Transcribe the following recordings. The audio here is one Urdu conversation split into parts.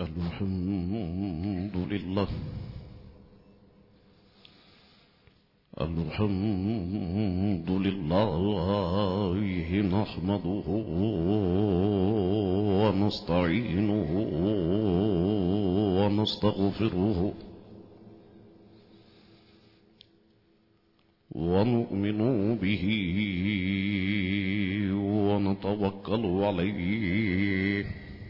الحمد لله الحمد لله نحمده ونستعينه ونستغفره ونؤمن به ونتوكل عليه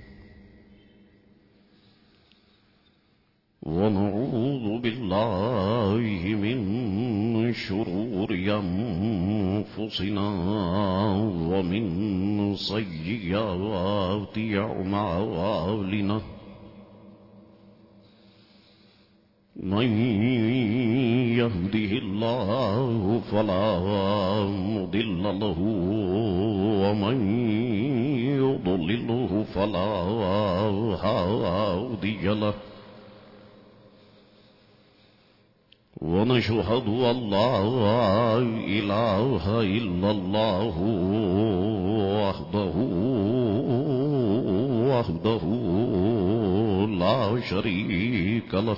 ونعوذ بالله من شرور أنفسنا ومن سيئات أعمالنا من يهده الله فلا مضل له ومن يضلله فلا هادي له ونشهد أن لا إله إلا الله وحده لا شريك له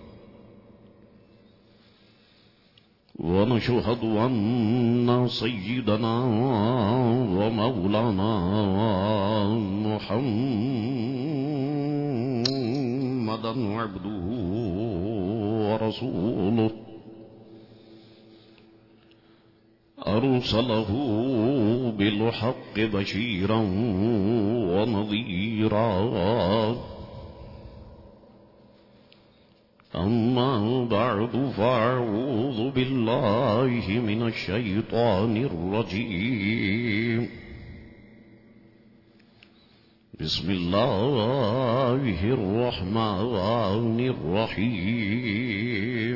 ونشهد أن سيدنا ومولانا محمدا عبده ورسوله أرسله بالحق بشيرا ونذيرا أما بعد فأعوذ بالله من الشيطان الرجيم بسم الله الرحمن الرحيم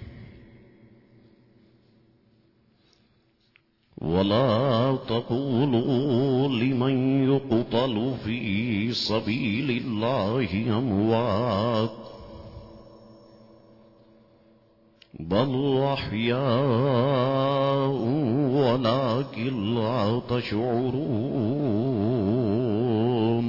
ولا تقولوا لمن يقتل في سبيل الله أموات بل أحياء ولكن لا تشعرون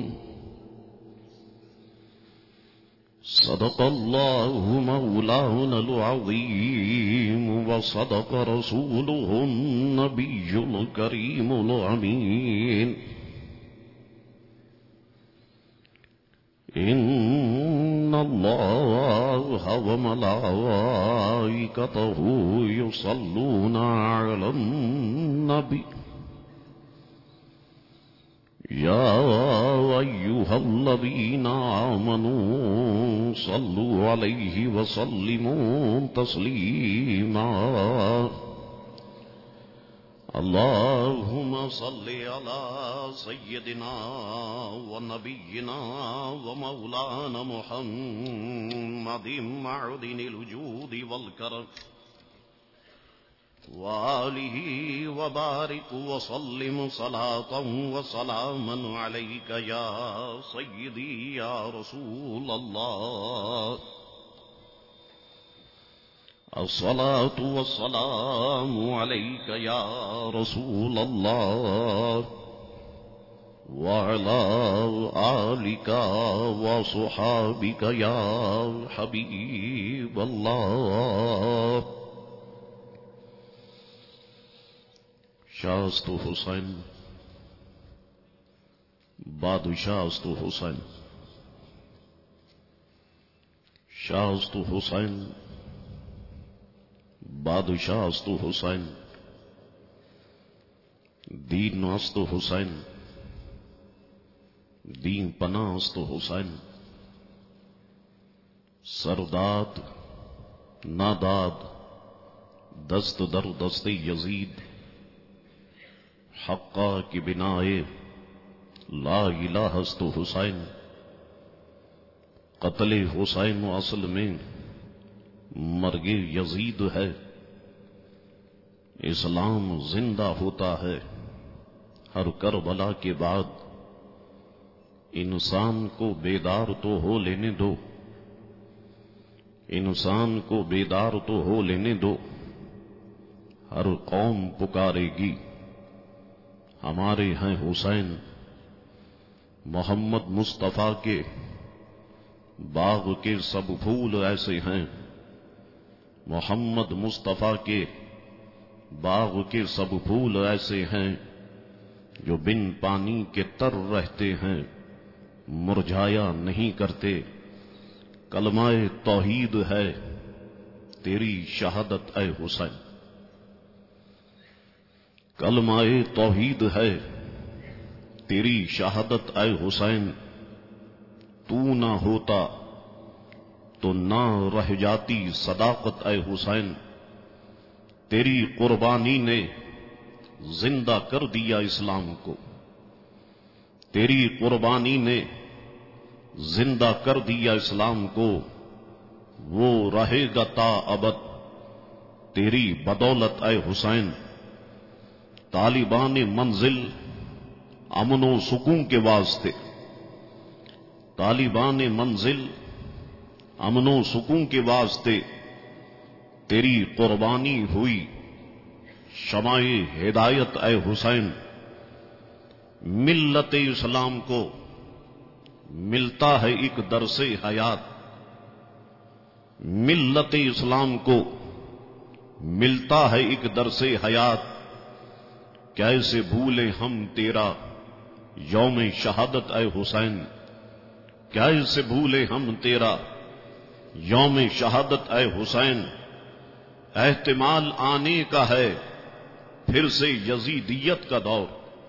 صدق الله مولانا العظيم وصدق رسوله النبي الكريم الأمين إن الله وملائكته يصلون على النبي يا أيها الذين آمنوا صلوا عليه وسلموا تسليما اللهم صل على سيدنا ونبينا ومولانا محمد معدن الوجود والكرم وآله وبارك وسلم صلاة وسلاما عليك يا سيدي يا رسول الله الصلاة والسلام عليك يا رسول الله وعلى آلك وصحابك يا حبيب الله شاست حسین بادشاست حسین شاست حسین بادشاست حسین دین است حسین دین پناست حسین سرداد ناداد دست در دست یزید حقا کی بنائے لا الہ است حسین قتل حسین اصل میں مرگ یزید ہے اسلام زندہ ہوتا ہے ہر کربلا کے بعد انسان کو بیدار تو ہو لینے دو انسان کو بیدار تو ہو لینے دو ہر قوم پکارے گی ہمارے ہیں حسین محمد مصطفیٰ کے باغ کے سب پھول ایسے ہیں، محمد مصطفیٰ کے باغ کے سب پھول ایسے ہیں جو بن پانی کے تر رہتے ہیں، مرجھایا نہیں کرتے۔ کلمہ توحید ہے تیری شہادت اے حسین، کلمہ توحید ہے تیری شہادت اے حسین، تو نہ ہوتا تو نہ رہ جاتی صداقت اے حسین، تیری قربانی نے زندہ کر دیا اسلام کو، تیری قربانی نے زندہ کر دیا اسلام کو، وہ رہے گا تا ابد تیری بدولت اے حسین۔ طالبان منزل امن و سکون کے واسطے، طالبان منزل امن و سکون کے واسطے تیری قربانی ہوئی، شمع ہدایت اے حسین۔ ملت اسلام کو ملتا ہے ایک درس حیات، ملت اسلام کو ملتا ہے ایک درس حیات، کیسے بھولے ہم تیرا یوم شہادت اے حسین، کیسے بھولے ہم تیرا یوم شہادت اے حسین۔ احتمال آنے کا ہے پھر سے یزیدیت کا دور،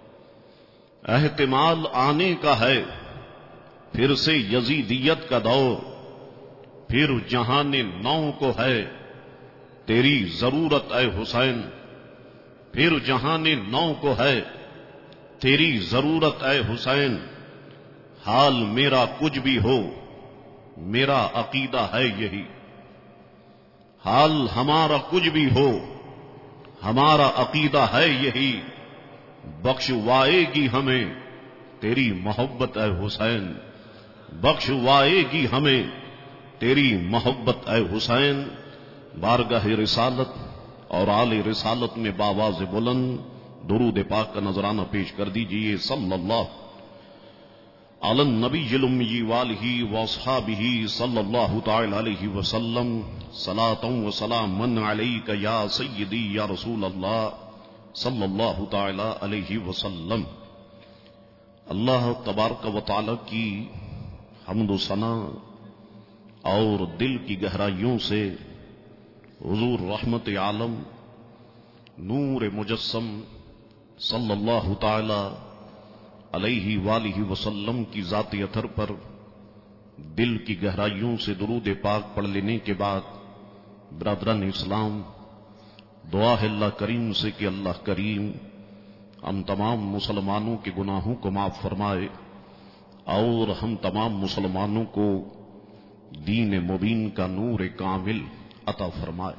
احتمال آنے کا ہے پھر سے یزیدیت کا دور، پھر جہان نو کو ہے تیری ضرورت اے حسین، پھر جہان نو کو ہے تیری ضرورت اے حسین۔ حال میرا کچھ بھی ہو میرا عقیدہ ہے یہی، حال ہمارا کچھ بھی ہو ہمارا عقیدہ ہے یہی، بخشوائے گی ہمیں تیری محبت اے حسین، بخشوائے گی ہمیں تیری محبت اے حسین۔ بارگاہ رسالت اور آل رسالت میں باواز بلند درود پاک کا نذرانہ پیش کر دیجئے۔ صلی اللہ علی النبی الامی والہ واصحابہ صلی اللہ تعالی علیہ وسلم، صلاۃ و سلام علیک یا سیدی یا رسول اللہ صلی اللہ تعالی علیہ وسلم۔ اللہ تبارک و تعالی کی حمد و ثنا اور دل کی گہرائیوں سے حضور رحمت عالم نور مجسم صلی اللہ تعالی علیہ وآلہ وسلم کی ذات اطہر پر دل کی گہرائیوں سے درود پاک پڑھ لینے کے بعد، برادران اسلام، دعا ہے اللہ کریم سے کہ اللہ کریم ہم تمام مسلمانوں کے گناہوں کو معاف فرمائے اور ہم تمام مسلمانوں کو دین مبین کا نور کامل عطا فرمائے۔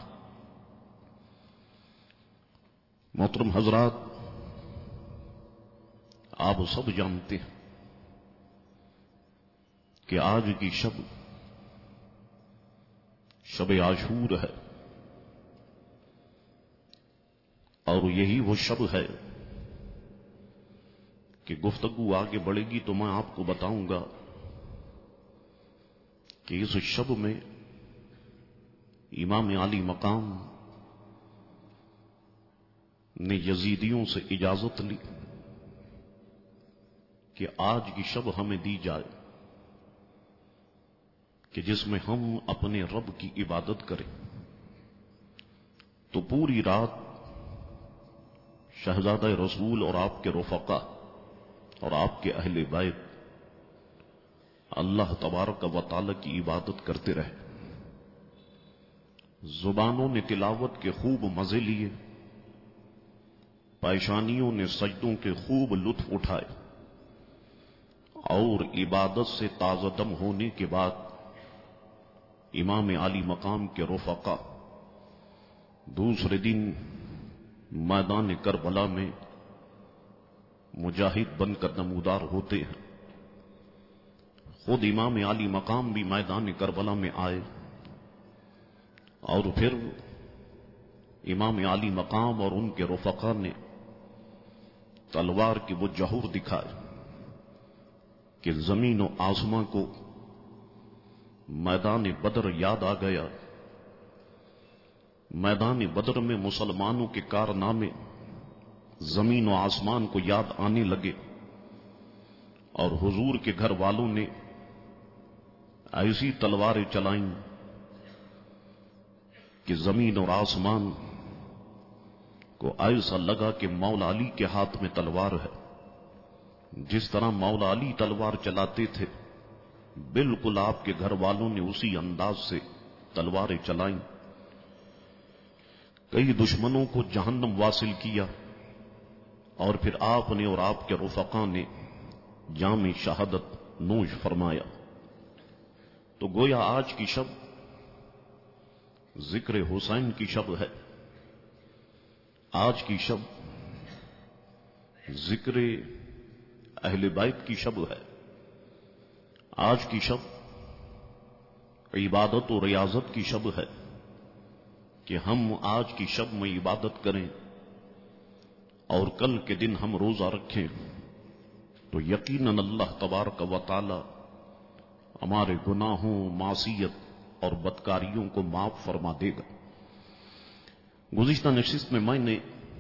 محترم حضرات، آپ سب جانتے ہیں کہ آج کی شب عاشور ہے، اور یہی وہ شب ہے کہ گفتگو آگے بڑھے گی تو میں آپ کو بتاؤں گا کہ اس شب میں امام عالی مقام نے یزیدیوں سے اجازت لی کہ آج کی شب ہمیں دی جائے کہ جس میں ہم اپنے رب کی عبادت کریں۔ تو پوری رات شہزادہ رسول اور آپ کے رفقا اور آپ کے اہل بیت اللہ تبارک و تعالی کی عبادت کرتے رہے، زبانوں نے تلاوت کے خوب مزے لیے، پیشانیوں نے سجدوں کے خوب لطف اٹھائے، اور عبادت سے تازہ دم ہونے کے بعد امام عالی مقام کے رفقا دوسرے دن میدان کربلا میں مجاہد بن کر نمودار ہوتے ہیں۔ خود امام عالی مقام بھی میدان کربلا میں آئے، اور پھر امام عالی مقام اور ان کے رفقا نے تلوار کی وہ جوہر دکھائے کہ زمین و آسماں کو میدان بدر یاد آ گیا. میدان بدر میں مسلمانوں کے کارنامے زمین و آسمان کو یاد آنے لگے اور حضور کے گھر والوں نے ایسی تلواریں چلائیں کہ زمین اور آسمان کو ایسا لگا کہ مولا علی کے ہاتھ میں تلوار ہے. جس طرح مولا علی تلوار چلاتے تھے بالکل آپ کے گھر والوں نے اسی انداز سے تلواریں چلائیں. کئی دشمنوں کو جہنم واصل کیا اور پھر آپ نے اور آپ کے رفقا نے جام شہادت نوش فرمایا. تو گویا آج کی شب ذکر حسین کی شب ہے. آج کی شب ذکر اہل بیت کی شب ہے. آج کی شب عبادت و ریاضت کی شب ہے کہ ہم آج کی شب میں عبادت کریں اور کل کے دن ہم روزہ رکھیں تو یقیناً اللہ تبارک و تعالی ہمارے گناہوں، معصیت اور بدکاریوں کو معاف فرما دے گا. گزشتہ نشست میں نے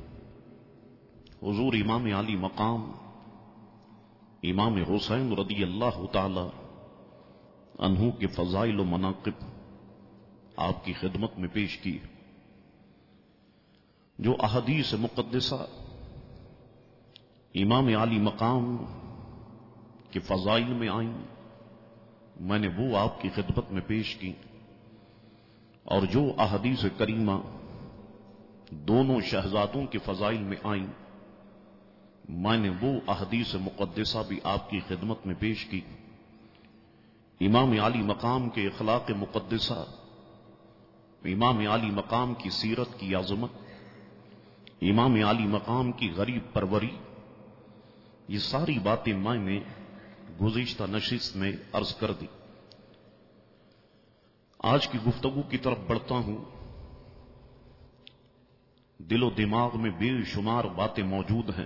حضور امام علی مقام امام حسین رضی اللہ تعالی عنہ کے فضائل و مناقب آپ کی خدمت میں پیش کی. جو احادیث مقدسہ امام علی مقام کے فضائل میں آئیں میں نے وہ آپ کی خدمت میں پیش کی، اور جو احادیث کریمہ دونوں شہزادوں کے فضائل میں آئیں میں نے وہ احادیث مقدسہ بھی آپ کی خدمت میں پیش کی. امام علی مقام کے اخلاق مقدسہ، امام علی مقام کی سیرت کی عظمت، امام علی مقام کی غریب پروری، یہ ساری باتیں میں نے گزشتہ نشست میں عرض کر دی. آج کی گفتگو کی طرف بڑھتا ہوں. دل و دماغ میں بے شمار باتیں موجود ہیں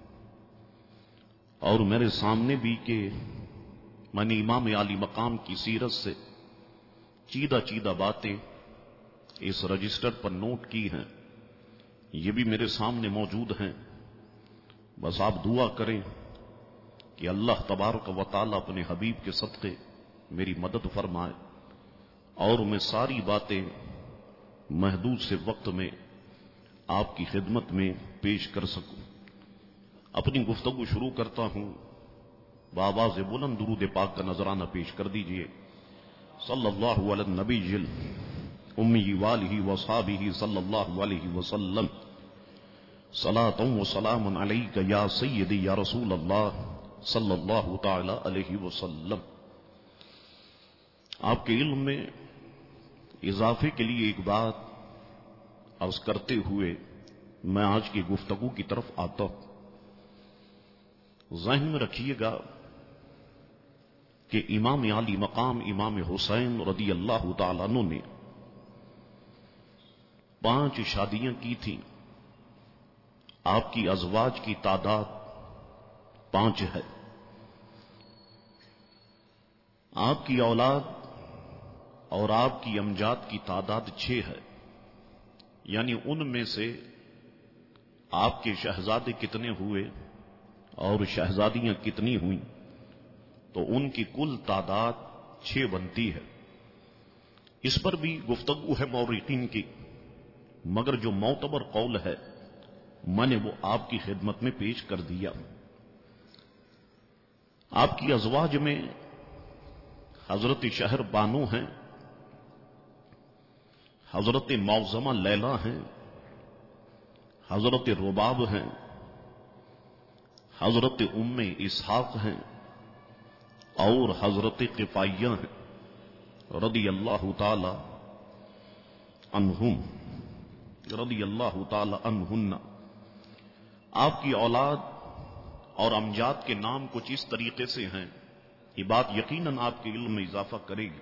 اور میرے سامنے بھی کہ میں نے امام علی مقام کی سیرت سے چیدہ چیدہ باتیں اس رجسٹر پر نوٹ کی ہیں. یہ بھی میرے سامنے موجود ہیں. بس آپ دعا کریں کہ اللہ تبارک و تعالی اپنے حبیب کے صدقے میری مدد فرمائے اور میں ساری باتیں محدود سے وقت میں آپ کی خدمت میں پیش کر سکوں. اپنی گفتگو شروع کرتا ہوں. بآواز بلند درود پاک کا نذرانہ پیش کر دیجئے. صلی اللہ علی النبی امی والہ وصحابہ صلی اللہ علیہ وسلم. صلاۃ و سلام علیک یا سیدی یا رسول اللہ صلی اللہ تعالی علیہ وسلم. آپ کے علم میں اضافے کے لیے ایک بات عرض کرتے ہوئے میں آج کی گفتگو کی طرف آتا ہوں. ذہن میں رکھیے گا کہ امام علی مقام امام حسین رضی اللہ تعالیٰ عنہ نے 5 شادیاں کی تھیں. آپ کی ازواج کی تعداد 5 ہے. آپ کی اولاد اور آپ کی امجاد کی تعداد 6 ہے. یعنی ان میں سے آپ کے شہزادے کتنے ہوئے اور شہزادیاں کتنی ہوئیں تو ان کی کل تعداد 6 بنتی ہے. اس پر بھی گفتگو ہے مورخین کی، مگر جو معتبر قول ہے میں نے وہ آپ کی خدمت میں پیش کر دیا. آپ کی ازواج میں حضرت شہر بانو ہیں، حضرت معظمہ لیلا ہیں، حضرت رباب ہیں، حضرت ام اسحاق ہیں اور حضرت قفائیہ ہیں رضی اللہ تعالی عنہم رضی اللہ تعالی عنہن. آپ کی اولاد اور امجاد کے نام کچھ اس طریقے سے ہیں. یہ بات یقیناً آپ کے علم میں اضافہ کرے گی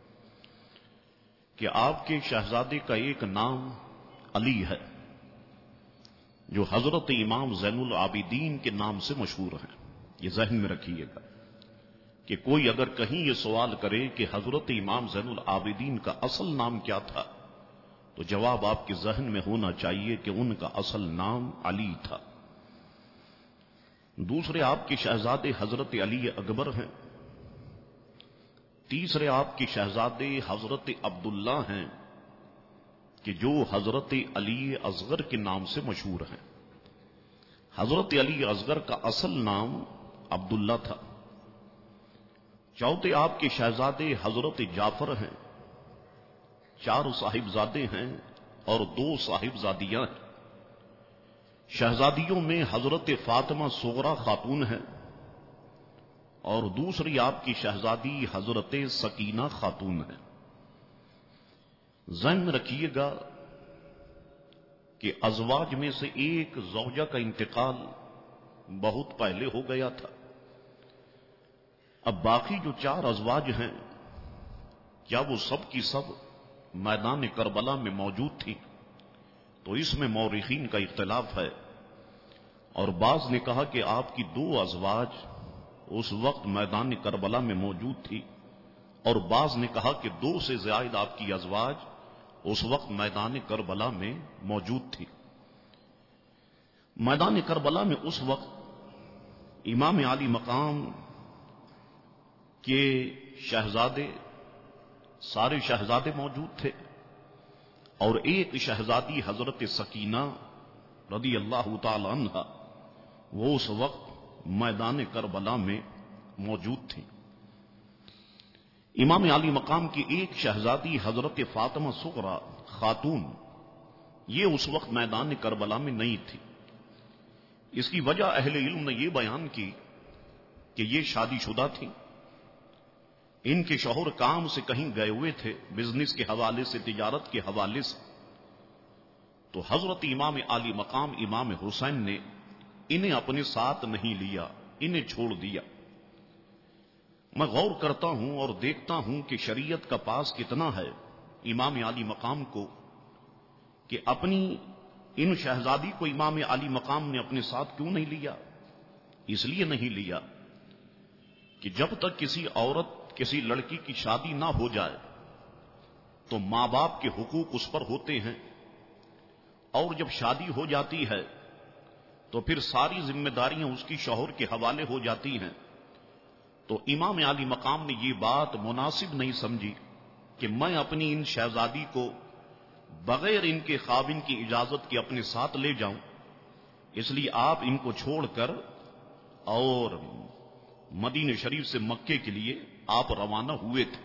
کہ آپ کے شہزادے کا ایک نام علی ہے جو حضرت امام زین العابدین کے نام سے مشہور ہیں. یہ ذہن میں رکھیے گا کہ کوئی اگر کہیں یہ سوال کرے کہ حضرت امام زین العابدین کا اصل نام کیا تھا، تو جواب آپ کے ذہن میں ہونا چاہیے کہ ان کا اصل نام علی تھا۔ دوسرے آپ کے شہزادے حضرت علی اکبر ہیں، تیسرے آپ کے شہزادے حضرت عبداللہ ہیں کہ جو حضرت علی اصغر کے نام سے مشہور ہیں۔ حضرت علی اصغر کا اصل نام عبداللہ تھا۔ چوتھے آپ کے شہزادے حضرت جعفر ہیں، 4 صاحبزادے ہیں اور 2 صاحبزادیاں ہیں۔ شہزادیوں میں حضرت فاطمہ صغرا خاتون ہیں اور دوسری آپ کی شہزادی حضرت سکینہ خاتون ہے۔ ذہن میں رکھیے گا کہ ازواج میں سے ایک زوجہ کا انتقال بہت پہلے ہو گیا تھا۔ اب باقی جو 4 ازواج ہیں، کیا وہ سب کی سب میدان کربلا میں موجود تھی؟ تو اس میں مورخین کا اختلاف ہے، اور بعض نے کہا کہ آپ کی 2 ازواج اس وقت میدان کربلا میں موجود تھی، اور بعض نے کہا کہ 2 سے زائد آپ کی ازواج اس وقت میدان کربلا میں موجود تھی۔ میدان کربلا میں اس وقت امام علی مقام کے شہزادے، سارے شہزادے موجود تھے، اور ایک شہزادی حضرت سکینہ رضی اللہ تعالی عنہا وہ اس وقت میدان کربلا میں موجود تھی۔ امام علی مقام کی ایک شہزادی حضرت فاطمہ صغرا خاتون یہ اس وقت میدان کربلا میں نہیں تھی۔ اس کی وجہ اہل علم نے یہ بیان کی کہ یہ شادی شدہ تھی، ان کے شوہر کام سے کہیں گئے ہوئے تھے، بزنس کے حوالے سے، تجارت کے حوالے سے، تو حضرت امام علی مقام امام حسین نے انہیں اپنے ساتھ نہیں لیا، انہیں چھوڑ دیا۔ میں غور کرتا ہوں اور دیکھتا ہوں کہ شریعت کا پاس کتنا ہے امام علی مقام کو کہ اپنی ان شہزادی کو امام علی مقام نے اپنے ساتھ کیوں نہیں لیا؟ اس لیے نہیں لیا کہ جب تک کسی عورت، کسی لڑکی کی شادی نہ ہو جائے تو ماں باپ کے حقوق اس پر ہوتے ہیں، اور جب شادی ہو جاتی ہے تو پھر ساری ذمہ داریاں اس کی شوہر کے حوالے ہو جاتی ہیں۔ تو امام علی مقام نے یہ بات مناسب نہیں سمجھی کہ میں اپنی ان شہزادی کو بغیر ان کے خاوند کی اجازت کے اپنے ساتھ لے جاؤں، اس لیے آپ ان کو چھوڑ کر اور مدینہ شریف سے مکے کے لیے آپ روانہ ہوئے تھے۔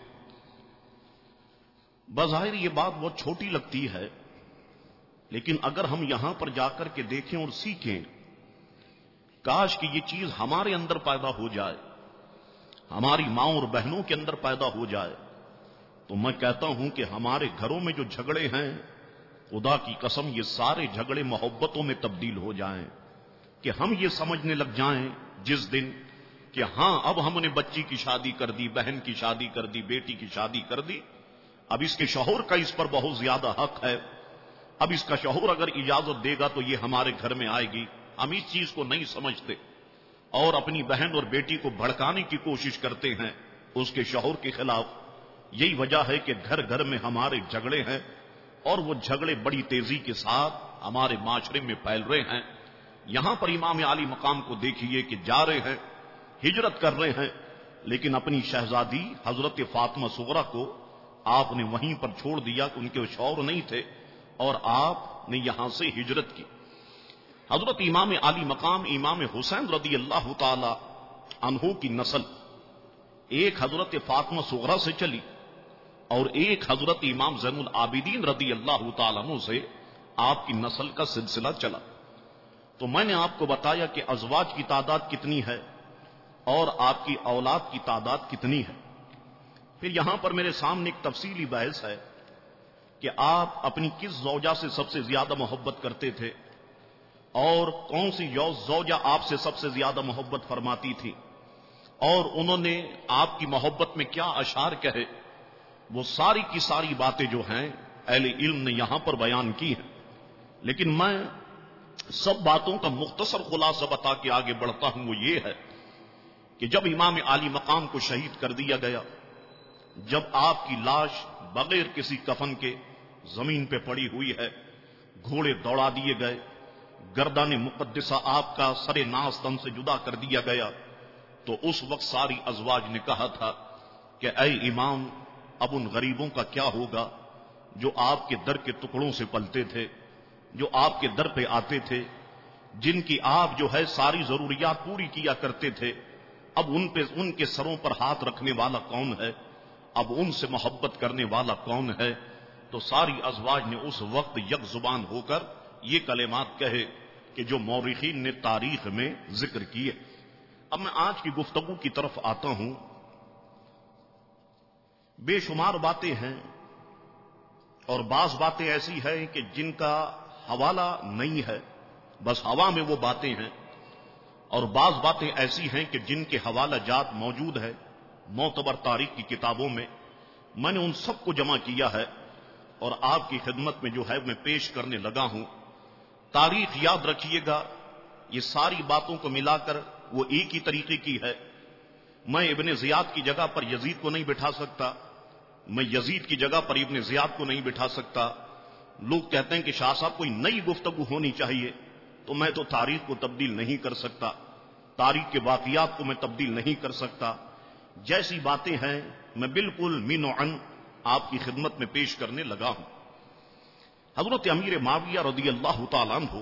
بظاہر یہ بات بہت چھوٹی لگتی ہے، لیکن اگر ہم یہاں پر جا کر کے دیکھیں اور سیکھیں، کاش کہ یہ چیز ہمارے اندر پیدا ہو جائے، ہماری ماں اور بہنوں کے اندر پیدا ہو جائے، تو میں کہتا ہوں کہ ہمارے گھروں میں جو جھگڑے ہیں، خدا کی قسم یہ سارے جھگڑے محبتوں میں تبدیل ہو جائیں، کہ ہم یہ سمجھنے لگ جائیں جس دن کہ ہاں اب ہم نے بچی کی شادی کر دی، بہن کی شادی کر دی، بیٹی کی شادی کر دی، اب اس کے شوہر کا اس پر بہت زیادہ حق ہے، اب اس کا شوہر اگر اجازت دے گا تو یہ ہمارے گھر میں آئے گی۔ ہم اس چیز کو نہیں سمجھتے اور اپنی بہن اور بیٹی کو بھڑکانے کی کوشش کرتے ہیں اس کے شوہر کے خلاف۔ یہی وجہ ہے کہ گھر گھر میں ہمارے جھگڑے ہیں، اور وہ جھگڑے بڑی تیزی کے ساتھ ہمارے معاشرے میں پھیل رہے ہیں۔ یہاں پر امام علی مقام کو دیکھیے کہ جا رہے ہیں، ہجرت کر رہے ہیں، لیکن اپنی شہزادی حضرت فاطمہ صغرا کو آپ نے وہیں پر چھوڑ دیا کہ ان کے شوہر نہیں تھے، اور آپ نے یہاں سے ہجرت کی۔ حضرت امام علی مقام امام حسین رضی اللہ تعالی عنہ کی نسل ایک حضرت فاطمہ صغرا سے چلی اور ایک حضرت امام زین العابدین رضی اللہ تعالیٰ عنہ سے آپ کی نسل کا سلسلہ چلا۔ تو میں نے آپ کو بتایا کہ ازواج کی تعداد کتنی ہے اور آپ کی اولاد کی تعداد کتنی ہے۔ پھر یہاں پر میرے سامنے ایک تفصیلی بحث ہے کہ آپ اپنی کس زوجہ سے سب سے زیادہ محبت کرتے تھے اور کون سی زوجہ آپ سے سب سے زیادہ محبت فرماتی تھی، اور انہوں نے آپ کی محبت میں کیا اشعار کہے۔ وہ ساری کی ساری باتیں جو ہیں اہل علم نے یہاں پر بیان کی ہیں، لیکن میں سب باتوں کا مختصر خلاصہ بتا کے آگے بڑھتا ہوں۔ وہ یہ ہے کہ جب امام عالی مقام کو شہید کر دیا گیا، جب آپ کی لاش بغیر کسی کفن کے زمین پہ پڑی ہوئی ہے، گھوڑے دوڑا دیے گئے، گردان مقدسہ آپ کا سر ناز تن سے جدا کر دیا گیا، تو اس وقت ساری ازواج نے کہا تھا کہ اے امام، اب ان غریبوں کا کیا ہوگا جو آپ کے در کے ٹکڑوں سے پلتے تھے، جو آپ کے در پہ آتے تھے، جن کی آپ جو ہے ساری ضروریات پوری کیا کرتے تھے، اب ان کے سروں پر ہاتھ رکھنے والا کون ہے، اب ان سے محبت کرنے والا کون ہے؟ تو ساری ازواج نے اس وقت یک زبان ہو کر یہ کلمات کہے کہ جو مورخین نے تاریخ میں ذکر کیے۔ اب میں آج کی گفتگو کی طرف آتا ہوں۔ بے شمار باتیں ہیں اور بعض باتیں ایسی ہیں کہ جن کا حوالہ نہیں ہے، بس ہوا میں وہ باتیں ہیں، اور بعض باتیں ایسی ہیں کہ جن کے حوالہ جات موجود ہے معتبر تاریخ کی کتابوں میں۔ میں نے ان سب کو جمع کیا ہے اور آپ کی خدمت میں جو ہے میں پیش کرنے لگا ہوں۔ تاریخ یاد رکھیے گا، یہ ساری باتوں کو ملا کر وہ ایک ہی طریقے کی ہے۔ میں ابن زیاد کی جگہ پر یزید کو نہیں بٹھا سکتا، میں یزید کی جگہ پر ابن زیاد کو نہیں بٹھا سکتا۔ لوگ کہتے ہیں کہ شاہ صاحب کوئی نئی گفتگو ہونی چاہیے، تو میں تو تاریخ کو تبدیل نہیں کر سکتا، تاریخ کے واقعات کو میں تبدیل نہیں کر سکتا۔ جیسی باتیں ہیں میں بالکل من و عن آپ کی خدمت میں پیش کرنے لگا ہوں۔ حضرت امیر معاویہ رضی اللہ تعالیٰ عنہ،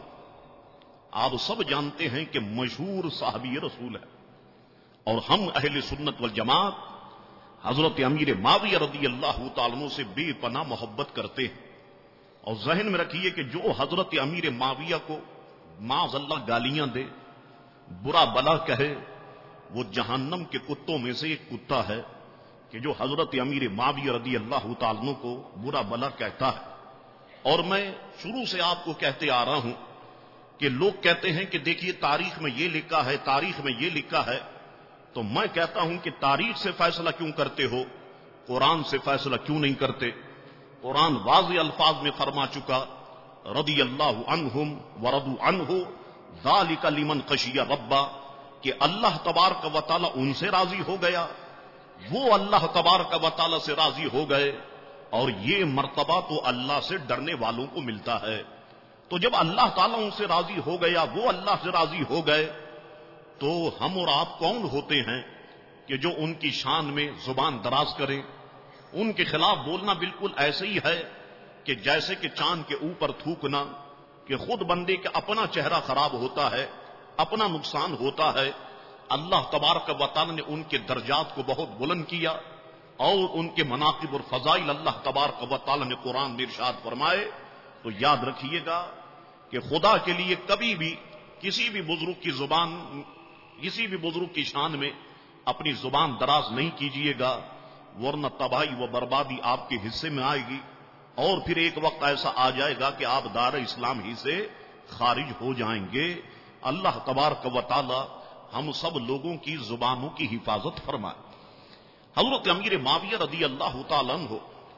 آپ سب جانتے ہیں کہ مشہور صحابی رسول ہے، اور ہم اہل سنت والجماعت حضرت امیر معاویہ رضی اللہ تعالیٰ عنہ سے بے پناہ محبت کرتے ہیں۔ اور ذہن میں رکھیے کہ جو حضرت امیر معاویہ کو معاذ اللہ گالیاں دے، برا بلا کہے، وہ جہنم کے کتوں میں سے ایک کتا ہے کہ جو حضرت امیر معاویہ رضی اللہ تعالیٰ عنہ کو برا بلا کہتا ہے۔ اور میں شروع سے آپ کو کہتے آ رہا ہوں کہ لوگ کہتے ہیں کہ دیکھیے تاریخ میں یہ لکھا ہے، تاریخ میں یہ لکھا ہے، تو میں کہتا ہوں کہ تاریخ سے فیصلہ کیوں کرتے ہو، قرآن سے فیصلہ کیوں نہیں کرتے؟ قرآن واضح الفاظ میں فرما چکا، رضی اللہ عنہم ورضوا عنہ ذالک لمن خشی ربا، کہ اللہ تبارک و تعالی ان سے راضی ہو گیا، وہ اللہ تبارک و تعالی سے راضی ہو گئے، اور یہ مرتبہ تو اللہ سے ڈرنے والوں کو ملتا ہے۔ تو جب اللہ تعالیٰ ان سے راضی ہو گیا، وہ اللہ سے راضی ہو گئے، تو ہم اور آپ کون ہوتے ہیں کہ جو ان کی شان میں زبان دراز کریں؟ ان کے خلاف بولنا بالکل ایسے ہی ہے کہ جیسے کہ چاند کے اوپر تھوکنا، کہ خود بندے کا اپنا چہرہ خراب ہوتا ہے، اپنا نقصان ہوتا ہے۔ اللہ تبارک و تعالی نے ان کے درجات کو بہت بلند کیا، اور ان کے مناقب اور فضائل اللہ تبارک و تعالی نے قرآن میں ارشاد فرمائے۔ تو یاد رکھیے گا کہ خدا کے لیے کبھی بھی کسی بھی بزرگ کی زبان، کسی بھی بزرگ کی شان میں اپنی زبان دراز نہیں کیجیے گا، ورنہ تباہی و بربادی آپ کے حصے میں آئے گی، اور پھر ایک وقت ایسا آ جائے گا کہ آپ دار اسلام ہی سے خارج ہو جائیں گے۔ اللہ تبارک و تعالی ہم سب لوگوں کی زبانوں کی حفاظت فرمائے۔ حضرت امیر معاویہ رضی اللہ تعالیٰ عنہ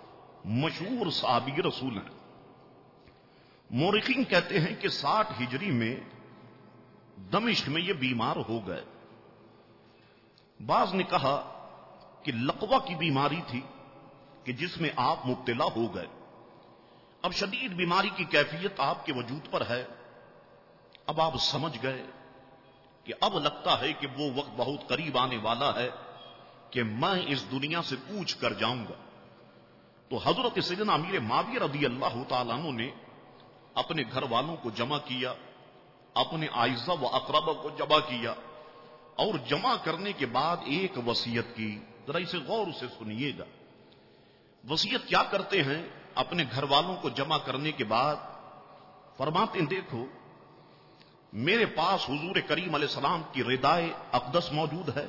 مشہور صحابی رسول ہیں۔ مورخین کہتے ہیں کہ 60 ہجری میں دمشق میں یہ بیمار ہو گئے۔ بعض نے کہا کہ لقوہ کی بیماری تھی کہ جس میں آپ مبتلا ہو گئے۔ اب شدید بیماری کی کیفیت آپ کے وجود پر ہے، اب آپ سمجھ گئے کہ اب لگتا ہے کہ وہ وقت بہت قریب آنے والا ہے کہ میں اس دنیا سے کوچ کر جاؤں گا۔ تو حضرت سیدنا امیر معاویہ رضی اللہ تعالیٰ عنہ نے اپنے گھر والوں کو جمع کیا، اپنے اعزہ و اقربا کو جمع کیا، اور جمع کرنے کے بعد ایک وصیت کی۔ ذرا اسے غور سے سنیے گا۔ وصیت کیا کرتے ہیں اپنے گھر والوں کو جمع کرنے کے بعد؟ فرماتے ہیں دیکھو، میرے پاس حضور کریم علیہ السلام کی ردائے اقدس موجود ہے،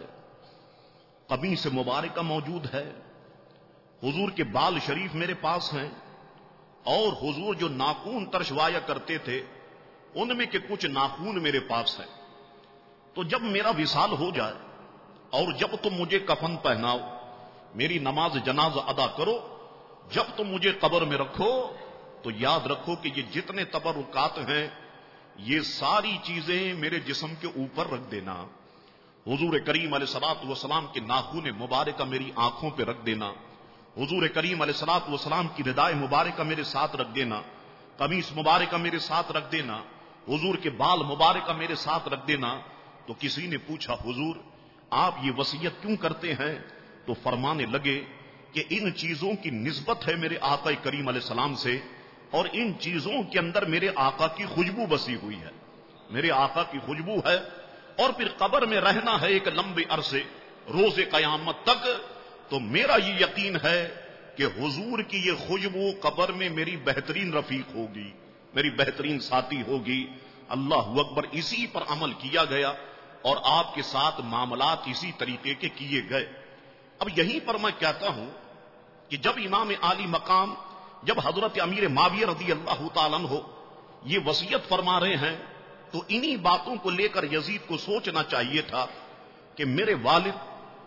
قمیص مبارکہ موجود ہے، حضور کے بال شریف میرے پاس ہیں، اور حضور جو ناخون ترشوایا کرتے تھے ان میں کے کچھ ناخون میرے پاس ہیں۔ تو جب میرا وصال ہو جائے اور جب تم مجھے کفن پہناؤ، میری نماز جنازہ ادا کرو، جب تم مجھے قبر میں رکھو تو یاد رکھو کہ یہ جتنے تبرکات ہیں یہ ساری چیزیں میرے جسم کے اوپر رکھ دینا، حضور کریم علیہ الصلوۃ والسلام کے ناخن مبارکہ میری آنکھوں پہ رکھ دینا، حضور کریم علیہ الصلوۃ والسلام کی ردائے مبارکہ میرے ساتھ رکھ دینا، قمیص مبارکہ میرے ساتھ رکھ دینا، حضور کے بال مبارکہ میرے ساتھ رکھ دینا۔ تو کسی نے پوچھا حضور آپ یہ وصیت کیوں کرتے ہیں؟ تو فرمانے لگے کہ ان چیزوں کی نسبت ہے میرے آقا کریم علیہ السلام سے، اور ان چیزوں کے اندر میرے آقا کی خوشبو بسی ہوئی ہے، میرے آقا کی خوشبو ہے، اور پھر قبر میں رہنا ہے ایک لمبے عرصے روز قیامت تک، تو میرا یہ یقین ہے کہ حضور کی یہ خوشبو قبر میں میری بہترین رفیق ہوگی، میری بہترین ساتھی ہوگی۔ اللہ اکبر، اسی پر عمل کیا گیا اور آپ کے ساتھ معاملات اسی طریقے کے کیے گئے۔ اب یہیں پر میں کہتا ہوں کہ جب امام عالی مقام، جب حضرت امیر معاویہ رضی اللہ تعالیٰ عنہ یہ وصیت فرما رہے ہیں، تو انہی باتوں کو لے کر یزید کو سوچنا چاہیے تھا کہ میرے والد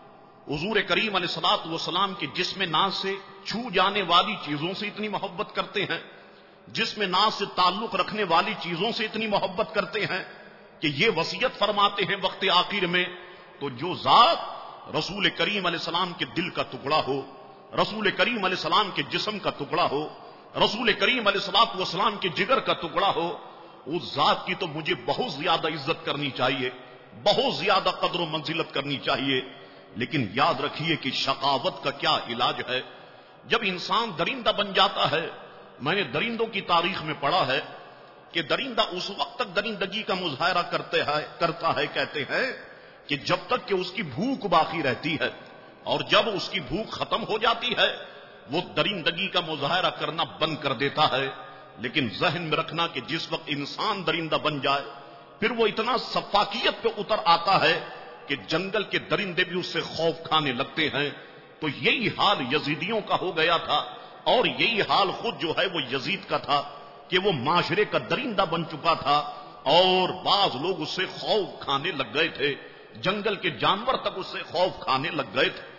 حضور کریم علیہ الصلوۃ والسلام کے جسم ناز سے چھو جانے والی چیزوں سے اتنی محبت کرتے ہیں، جسم ناز سے تعلق رکھنے والی چیزوں سے اتنی محبت کرتے ہیں کہ یہ وصیت فرماتے ہیں وقت آخر میں، تو جو ذات رسول کریم علیہ السلام کے دل کا ٹکڑا ہو، رسول کریم علیہ السلام کے جسم کا ٹکڑا ہو، رسول کریم علیہ الصلوۃ والسلام کے جگر کا ٹکڑا ہو، اس ذات کی تو مجھے بہت زیادہ عزت کرنی چاہیے، بہت زیادہ قدر و منزلت کرنی چاہیے۔ لیکن یاد رکھیے کہ شقاوت کا کیا علاج ہے؟ جب انسان درندہ بن جاتا ہے، میں نے درندوں کی تاریخ میں پڑھا ہے کہ درندہ اس وقت تک درندگی کا مظاہرہ کرتا ہے کہتے ہیں کہ جب تک کہ اس کی بھوک باقی رہتی ہے، اور جب اس کی بھوک ختم ہو جاتی ہے وہ درندگی کا مظاہرہ کرنا بند کر دیتا ہے۔ لیکن ذہن میں رکھنا کہ جس وقت انسان درندہ بن جائے پھر وہ اتنا سفاکیت پہ اتر آتا ہے کہ جنگل کے درندے بھی اس سے خوف کھانے لگتے ہیں۔ تو یہی حال یزیدیوں کا ہو گیا تھا، اور یہی حال خود جو ہے وہ یزید کا تھا کہ وہ معاشرے کا درندہ بن چکا تھا، اور بعض لوگ اس سے خوف کھانے لگ گئے تھے، جنگل کے جانور تک اس سے خوف کھانے لگ گئے تھے۔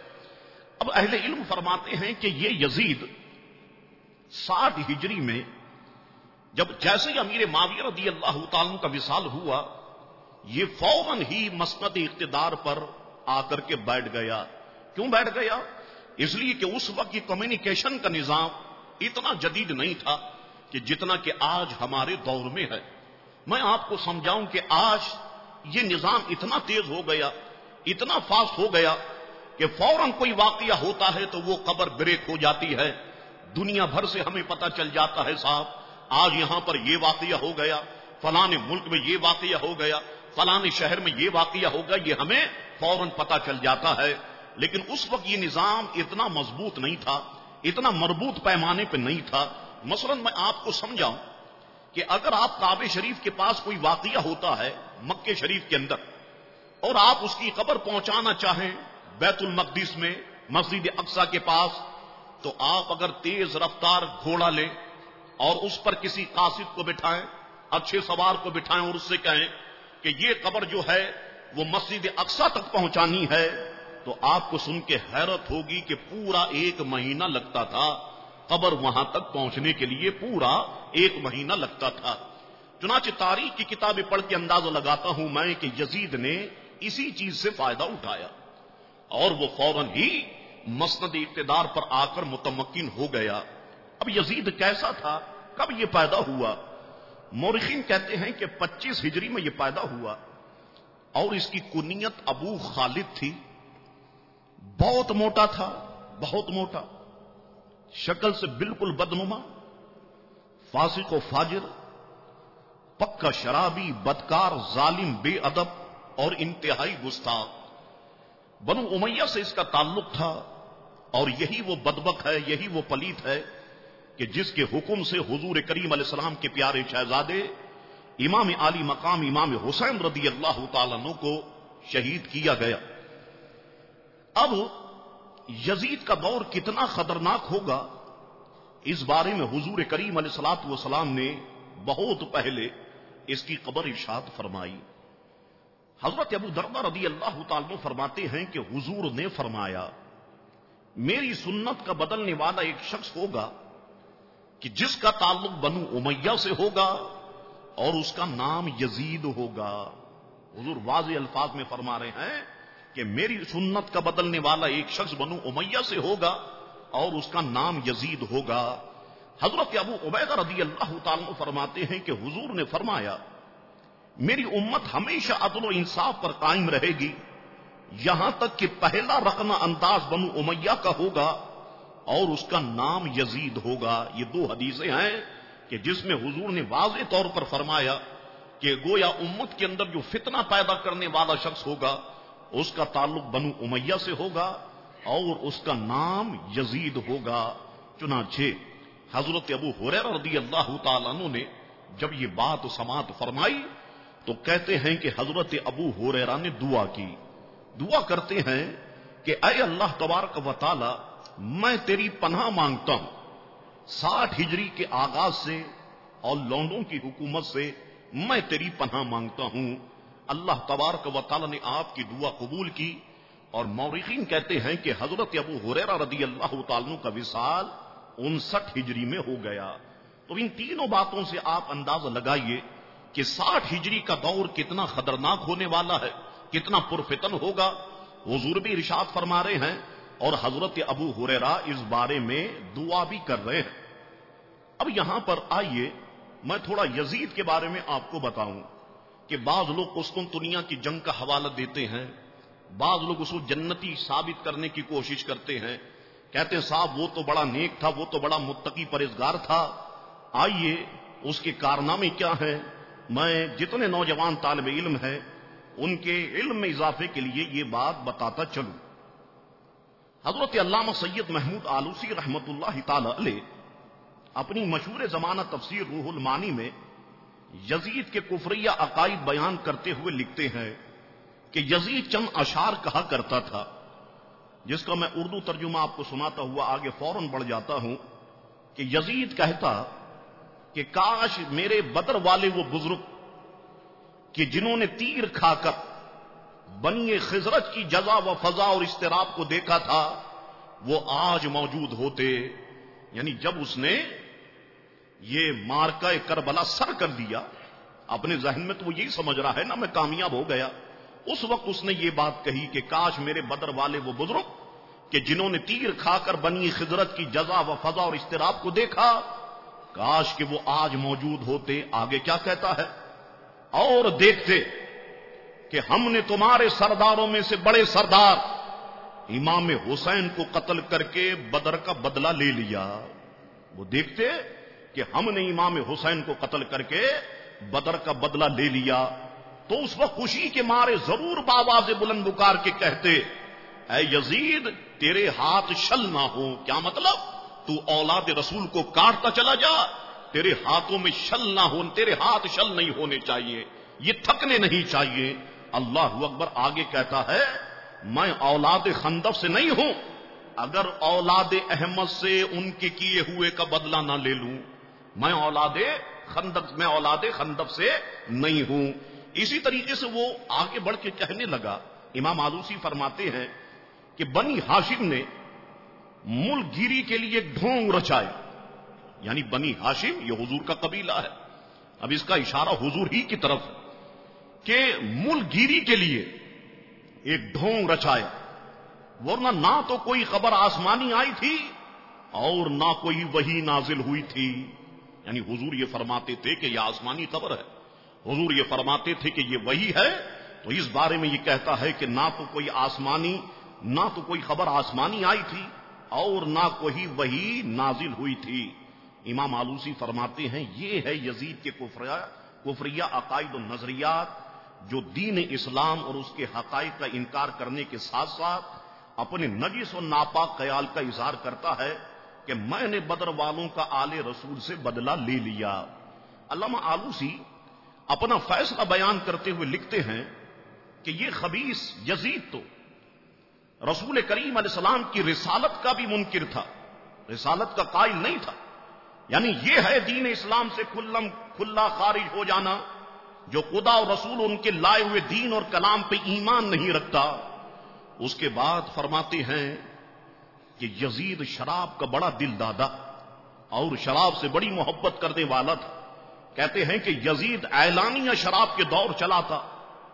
اب اہل علم فرماتے ہیں کہ یہ یزید 60 ہجری میں جب جیسے ہی امیر معاویہ رضی اللہ تعالیٰ کا وصال ہوا، یہ فوراً ہی مسند اقتدار پر آ کر کے بیٹھ گیا۔ کیوں بیٹھ گیا؟ اس لیے کہ اس وقت یہ کمیونیکیشن کا نظام اتنا جدید نہیں تھا کہ جتنا کہ آج ہمارے دور میں ہے۔ میں آپ کو سمجھاؤں کہ آج یہ نظام اتنا تیز ہو گیا، اتنا فاسٹ ہو گیا کہ فوراً کوئی واقعہ ہوتا ہے تو وہ خبر بریک ہو جاتی ہے، دنیا بھر سے ہمیں پتہ چل جاتا ہے صاحب آج یہاں پر یہ واقعہ ہو گیا، فلانے ملک میں یہ واقعہ ہو گیا، فلانے شہر میں یہ واقعہ ہو گیا، یہ ہمیں فوراً پتہ چل جاتا ہے۔ لیکن اس وقت یہ نظام اتنا مضبوط نہیں تھا، اتنا مربوط پیمانے پہ نہیں تھا۔ مثلا میں آپ کو سمجھاؤں کہ اگر آپ کعبہ شریف کے پاس کوئی واقعہ ہوتا ہے مکہ شریف کے اندر، اور آپ اس کی خبر پہنچانا چاہیں بیت المقدس میں مسجد اقصی کے پاس، تو آپ اگر تیز رفتار گھوڑا لیں اور اس پر کسی قاصد کو بٹھائیں، اچھے سوار کو بٹھائیں، اور اس سے کہیں کہ یہ خبر جو ہے وہ مسجد اقصی تک پہنچانی ہے، تو آپ کو سن کے حیرت ہوگی کہ پورا 1 مہینہ لگتا تھا، خبر وہاں تک پہنچنے کے لیے پورا 1 مہینہ لگتا تھا۔ چنانچہ تاریخ کی کتابیں پڑھ کے اندازہ لگاتا ہوں میں کہ یزید نے اسی چیز سے فائدہ اٹھایا، اور وہ فوراً ہی مسند اقتدار پر آ کر متمکن ہو گیا۔ اب یزید کیسا تھا، کب یہ پیدا ہوا؟ مورخین کہتے ہیں کہ 25 ہجری میں یہ پیدا ہوا، اور اس کی کنیت ابو خالد تھی۔ بہت موٹا تھا، بہت موٹا، شکل سے بالکل بدنما، فاسق و فاجر، پکا شرابی، بدکار، ظالم، بے ادب اور انتہائی گستاخ۔ بنو امیہ سے اس کا تعلق تھا، اور یہی وہ بدبخت ہے، یہی وہ پلیت ہے کہ جس کے حکم سے حضور کریم علیہ السلام کے پیارے شہزادے امام عالی مقام امام حسین رضی اللہ تعالیٰ عنہ کو شہید کیا گیا۔ اب یزید کا دور کتنا خطرناک ہوگا، اس بارے میں حضور کریم علیہ الصلوۃ والسلام نے بہت پہلے اس کی خبر ارشاد فرمائی۔ حضرت ابو دردہ رضی اللہ تعالیٰ عنہ فرماتے ہیں کہ حضور نے فرمایا میری سنت کا بدلنے والا ایک شخص ہوگا کہ جس کا تعلق بنو امیہ سے ہوگا اور اس کا نام یزید ہوگا۔ حضور واضح الفاظ میں فرما رہے ہیں کہ میری سنت کا بدلنے والا ایک شخص بنو امیہ سے ہوگا اور اس کا نام یزید ہوگا۔ حضرت ابو عبیدہ رضی اللہ تعالیٰ عنہ فرماتے ہیں کہ حضور نے فرمایا میری امت ہمیشہ عدل و انصاف پر قائم رہے گی، یہاں تک کہ پہلا رقم انداز بنو امیہ کا ہوگا اور اس کا نام یزید ہوگا۔ یہ دو حدیثیں ہیں کہ جس میں حضور نے واضح طور پر فرمایا کہ گویا امت کے اندر جو فتنہ پیدا کرنے والا شخص ہوگا اس کا تعلق بنو امیہ سے ہوگا اور اس کا نام یزید ہوگا۔ چنانچہ حضرت ابو ہریرہ رضی اللہ تعالیٰ عنہ نے جب یہ بات سماعت فرمائی تو کہتے ہیں کہ حضرت ابو ہریرہ نے دعا کی، دعا کرتے ہیں کہ اے اللہ تبارک و تعالی میں تیری پناہ مانگتا ہوں 60 ہجری کے آغاز سے اور لونڈوں کی حکومت سے میں تیری پناہ مانگتا ہوں۔ اللہ تبارک و تعالی نے آپ کی دعا قبول کی اور مورخین کہتے ہیں کہ حضرت ابو ہریرہ رضی اللہ تعالیٰ عنہ کا وصال 59 ہجری میں ہو گیا۔ تو ان تینوں باتوں سے آپ اندازہ لگائیے کہ 60 ہجری کا دور کتنا خطرناک ہونے والا ہے، کتنا پرفتن ہوگا۔ حضور بھی ارشاد فرما رہے ہیں اور حضرت ابو ہریرہ اس بارے میں دعا بھی کر رہے ہیں۔ اب یہاں پر آئیے میں تھوڑا یزید کے بارے میں آپ کو بتاؤں کہ بعض لوگ قسطنطنیہ کی جنگ کا حوالہ دیتے ہیں، بعض لوگ اس کو جنتی ثابت کرنے کی کوشش کرتے ہیں، کہتے ہیں صاحب وہ تو بڑا نیک تھا، وہ تو بڑا متقی پرہیزگار تھا۔ آئیے اس کے کارنامے کیا ہیں میں جتنے نوجوان طالب علم ہیں ان کے علم میں اضافے کے لیے یہ بات بتاتا چلوں۔ حضرت علامہ سید محمود آلوسی رحمت اللہ تعالی علیہ اپنی مشہور زمانہ تفسیر روح المعانی میں یزید کے کفریہ عقائد بیان کرتے ہوئے لکھتے ہیں کہ یزید چند اشعار کہا کرتا تھا، جس کا میں اردو ترجمہ آپ کو سناتا ہوا آگے فوراً بڑھ جاتا ہوں کہ یزید کہتا کہ کاش میرے بدر والے وہ بزرگ کہ جنہوں نے تیر کھا کر بنی خزرج کی جزا و فضا اور اضطراب کو دیکھا تھا وہ آج موجود ہوتے۔ یعنی جب اس نے یہ مارکہ کربلا سر کر دیا اپنے ذہن میں تو وہ یہی سمجھ رہا ہے نا میں کامیاب ہو گیا، اس وقت اس نے یہ بات کہی کہ کاش میرے بدر والے وہ بزرگ کہ جنہوں نے تیر کھا کر بنی خزرج کی جزا و فضا اور اضطراب کو دیکھا کاش کہ وہ آج موجود ہوتے۔ آگے کیا کہتا ہے؟ اور دیکھتے کہ ہم نے تمہارے سرداروں میں سے بڑے سردار امام حسین کو قتل کر کے بدر کا بدلہ لے لیا۔ وہ دیکھتے کہ ہم نے امام حسین کو قتل کر کے بدر کا بدلہ لے لیا تو اس وقت خوشی کے مارے ضرور باواز بلند پکار کے کہتے اے یزید تیرے ہاتھ شل نہ ہو۔ کیا مطلب؟ تو اولاد رسول کو کاٹتا چلا جا، تیرے ہاتھوں میں شل نہ ہو، تیرے ہاتھ شل نہیں ہونے چاہیے، یہ تھکنے نہیں چاہیے۔ اللہ اکبر۔ آگے کہتا ہے میں اولاد خندق سے نہیں ہوں، اگر اولاد احمد سے ان کے کیے ہوئے کا بدلہ نہ لے لوں میں اولاد خندق سے نہیں ہوں۔ اسی طریقے سے وہ آگے بڑھ کے کہنے لگا، امام آلوسی فرماتے ہیں کہ بنی ہاشم نے ملک گیری کے لیے ڈھونگ رچائے، یعنی بنی ہاشم یہ حضور کا قبیلہ ہے، اب اس کا اشارہ حضور ہی کی طرف ہے کہ ملک گیری کے لیے ایک ڈھونگ رچایا، ورنہ نہ تو کوئی خبر آسمانی آئی تھی اور نہ کوئی وحی نازل ہوئی تھی۔ یعنی حضور یہ فرماتے تھے کہ یہ آسمانی خبر ہے، حضور یہ فرماتے تھے کہ یہ وحی ہے، تو اس بارے میں یہ کہتا ہے کہ نہ تو کوئی خبر آسمانی آئی تھی اور نہ کوئی وحی نازل ہوئی تھی۔ امام آلوسی فرماتے ہیں یہ ہے یزید کے کفریہ عقائد و نظریات جو دین اسلام اور اس کے حقائق کا انکار کرنے کے ساتھ ساتھ اپنے نجس و ناپاک خیال کا اظہار کرتا ہے کہ میں نے بدر والوں کا آل رسول سے بدلہ لے لیا۔ علامہ آلوسی اپنا فیصلہ بیان کرتے ہوئے لکھتے ہیں کہ یہ خبیث یزید تو رسول کریم علیہ السلام کی رسالت کا بھی منکر تھا، رسالت کا قائل نہیں تھا، یعنی یہ ہے دین اسلام سے کھلا خارج ہو جانا جو خدا اور رسول ان کے لائے ہوئے دین اور کلام پہ ایمان نہیں رکھتا۔ اس کے بعد فرماتے ہیں کہ یزید شراب کا بڑا دل دادا اور شراب سے بڑی محبت کرنے والا تھا۔ کہتے ہیں کہ یزید اعلانیہ شراب کے دور چلا تھا،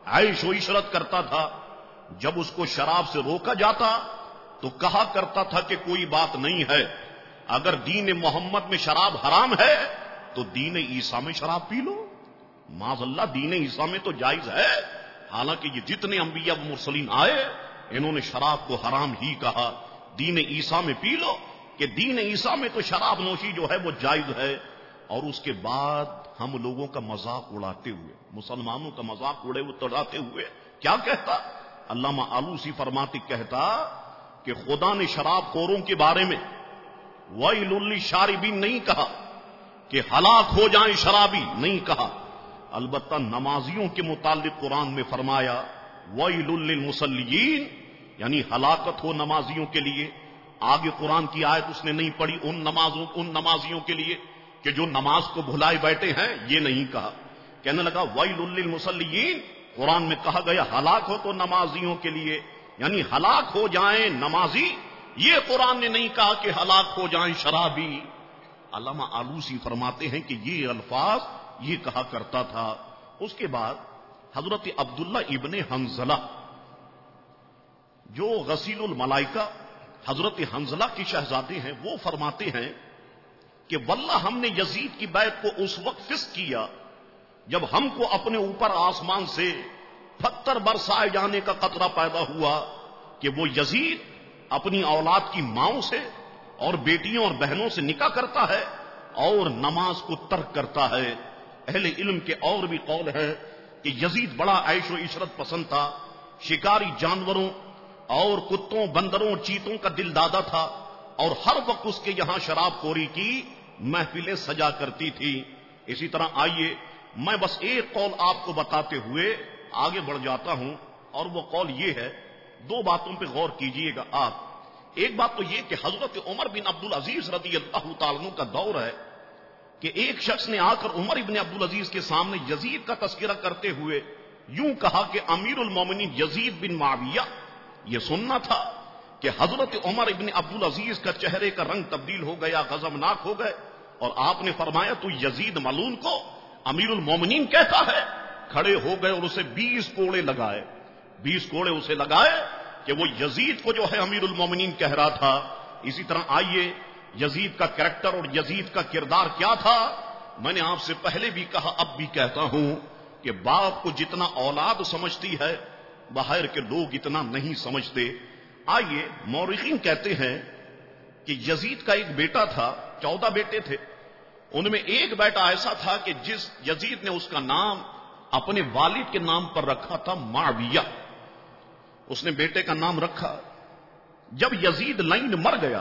عیش و عشرت کرتا تھا، جب اس کو شراب سے روکا جاتا تو کہا کرتا تھا کہ کوئی بات نہیں ہے، اگر دین محمد میں شراب حرام ہے تو دین عیسیٰ میں شراب پی لو۔ معاذ اللہ، دین عیسیٰ میں تو جائز ہے، حالانکہ یہ جتنے انبیاء و مرسلین آئے انہوں نے شراب کو حرام ہی کہا، دین عیسیٰ میں پی لو، کہ دین عیسیٰ میں تو شراب نوشی جو ہے وہ جائز ہے۔ اور اس کے بعد ہم لوگوں کا مذاق اڑاتے ہوئے، مسلمانوں کا مذاق اڑاتے ہوئے کیا کہتا؟ علامہ آلوسی فرماتے کہتا کہ خدا نے شراب خوروں کے بارے میں وَيْلٌ لِّلشَّارِبِينَ نہیں کہا، کہ ہلاک ہو جائیں شرابی نہیں کہا، البتہ نمازیوں کے متعلق قرآن میں فرمایا وَيْلٌ لِّلْمُصَلِّينَ، یعنی ہلاکت ہو نمازیوں کے لیے۔ آگے قرآن کی آیت اس نے نہیں پڑھی ان نمازیوں کے لیے کہ جو نماز کو بھلائے بیٹھے ہیں، یہ نہیں کہا، کہنے لگا وَيْلٌ لِّلْمُصَلِّينَ، قرآن میں کہا گیا ہلاک ہو تو نمازیوں کے لیے، یعنی ہلاک ہو جائیں نمازی، یہ قرآن نے نہیں کہا کہ ہلاک ہو جائیں شرابی۔ علامہ آلوسی فرماتے ہیں کہ یہ الفاظ یہ کہا کرتا تھا۔ اس کے بعد حضرت عبداللہ ابن حنظلہ جو غسیل الملائکہ حضرت حنظلہ کے شہزادے ہیں، وہ فرماتے ہیں کہ واللہ ہم نے یزید کی بیعت کو اس وقت فسق کیا جب ہم کو اپنے اوپر آسمان سے پتھر برسائے جانے کا خطرہ پیدا ہوا کہ وہ یزید اپنی اولاد کی ماؤں سے اور بیٹیوں اور بہنوں سے نکاح کرتا ہے اور نماز کو ترک کرتا ہے۔ اہل علم کے اور بھی قول ہے کہ یزید بڑا عیش و عشرت پسند تھا، شکاری جانوروں اور کتوں، بندروں، چیتوں کا دل دادا تھا، اور ہر وقت اس کے یہاں شراب خوری کی محفلیں سجا کرتی تھی۔ اسی طرح آئیے میں بس ایک قول آپ کو بتاتے ہوئے آگے بڑھ جاتا ہوں، اور وہ قول یہ ہے، دو باتوں پہ غور کیجئے گا آپ۔ ایک بات تو یہ کہ حضرت عمر بن عبدالعزیز رضی اللہ تعالیٰ عنہ کا دور ہے کہ ایک شخص نے آ کر عمر بن عبدالعزیز کے سامنے یزید کا تذکرہ کرتے ہوئے یوں کہا کہ امیر المومنین یزید بن معاویہ۔ یہ سننا تھا کہ حضرت عمر بن عبدالعزیز کا چہرے کا رنگ تبدیل ہو گیا، غضبناک ہو گئے، اور آپ نے فرمایا تو یزید ملعون کو امیر المومنین کہتا ہے؟ کھڑے ہو گئے اور اسے 20 کوڑے لگائے، 20 کوڑے اسے لگائے کہ وہ یزید کو جو ہے امیر المومنین کہہ رہا تھا۔ اسی طرح آئیے یزید کا کریکٹر اور یزید کا کردار کیا تھا، میں نے آپ سے پہلے بھی کہا، اب بھی کہتا ہوں کہ باپ کو جتنا اولاد سمجھتی ہے باہر کے لوگ اتنا نہیں سمجھتے۔ آئیے مورخین کہتے ہیں کہ یزید کا ایک بیٹا تھا، 14 بیٹے تھے، ان میں ایک بیٹا ایسا تھا کہ جس یزید نے اس کا نام اپنے والد کے نام پر رکھا تھا معاویہ، اس نے بیٹے کا نام رکھا۔ جب یزید لعین مر گیا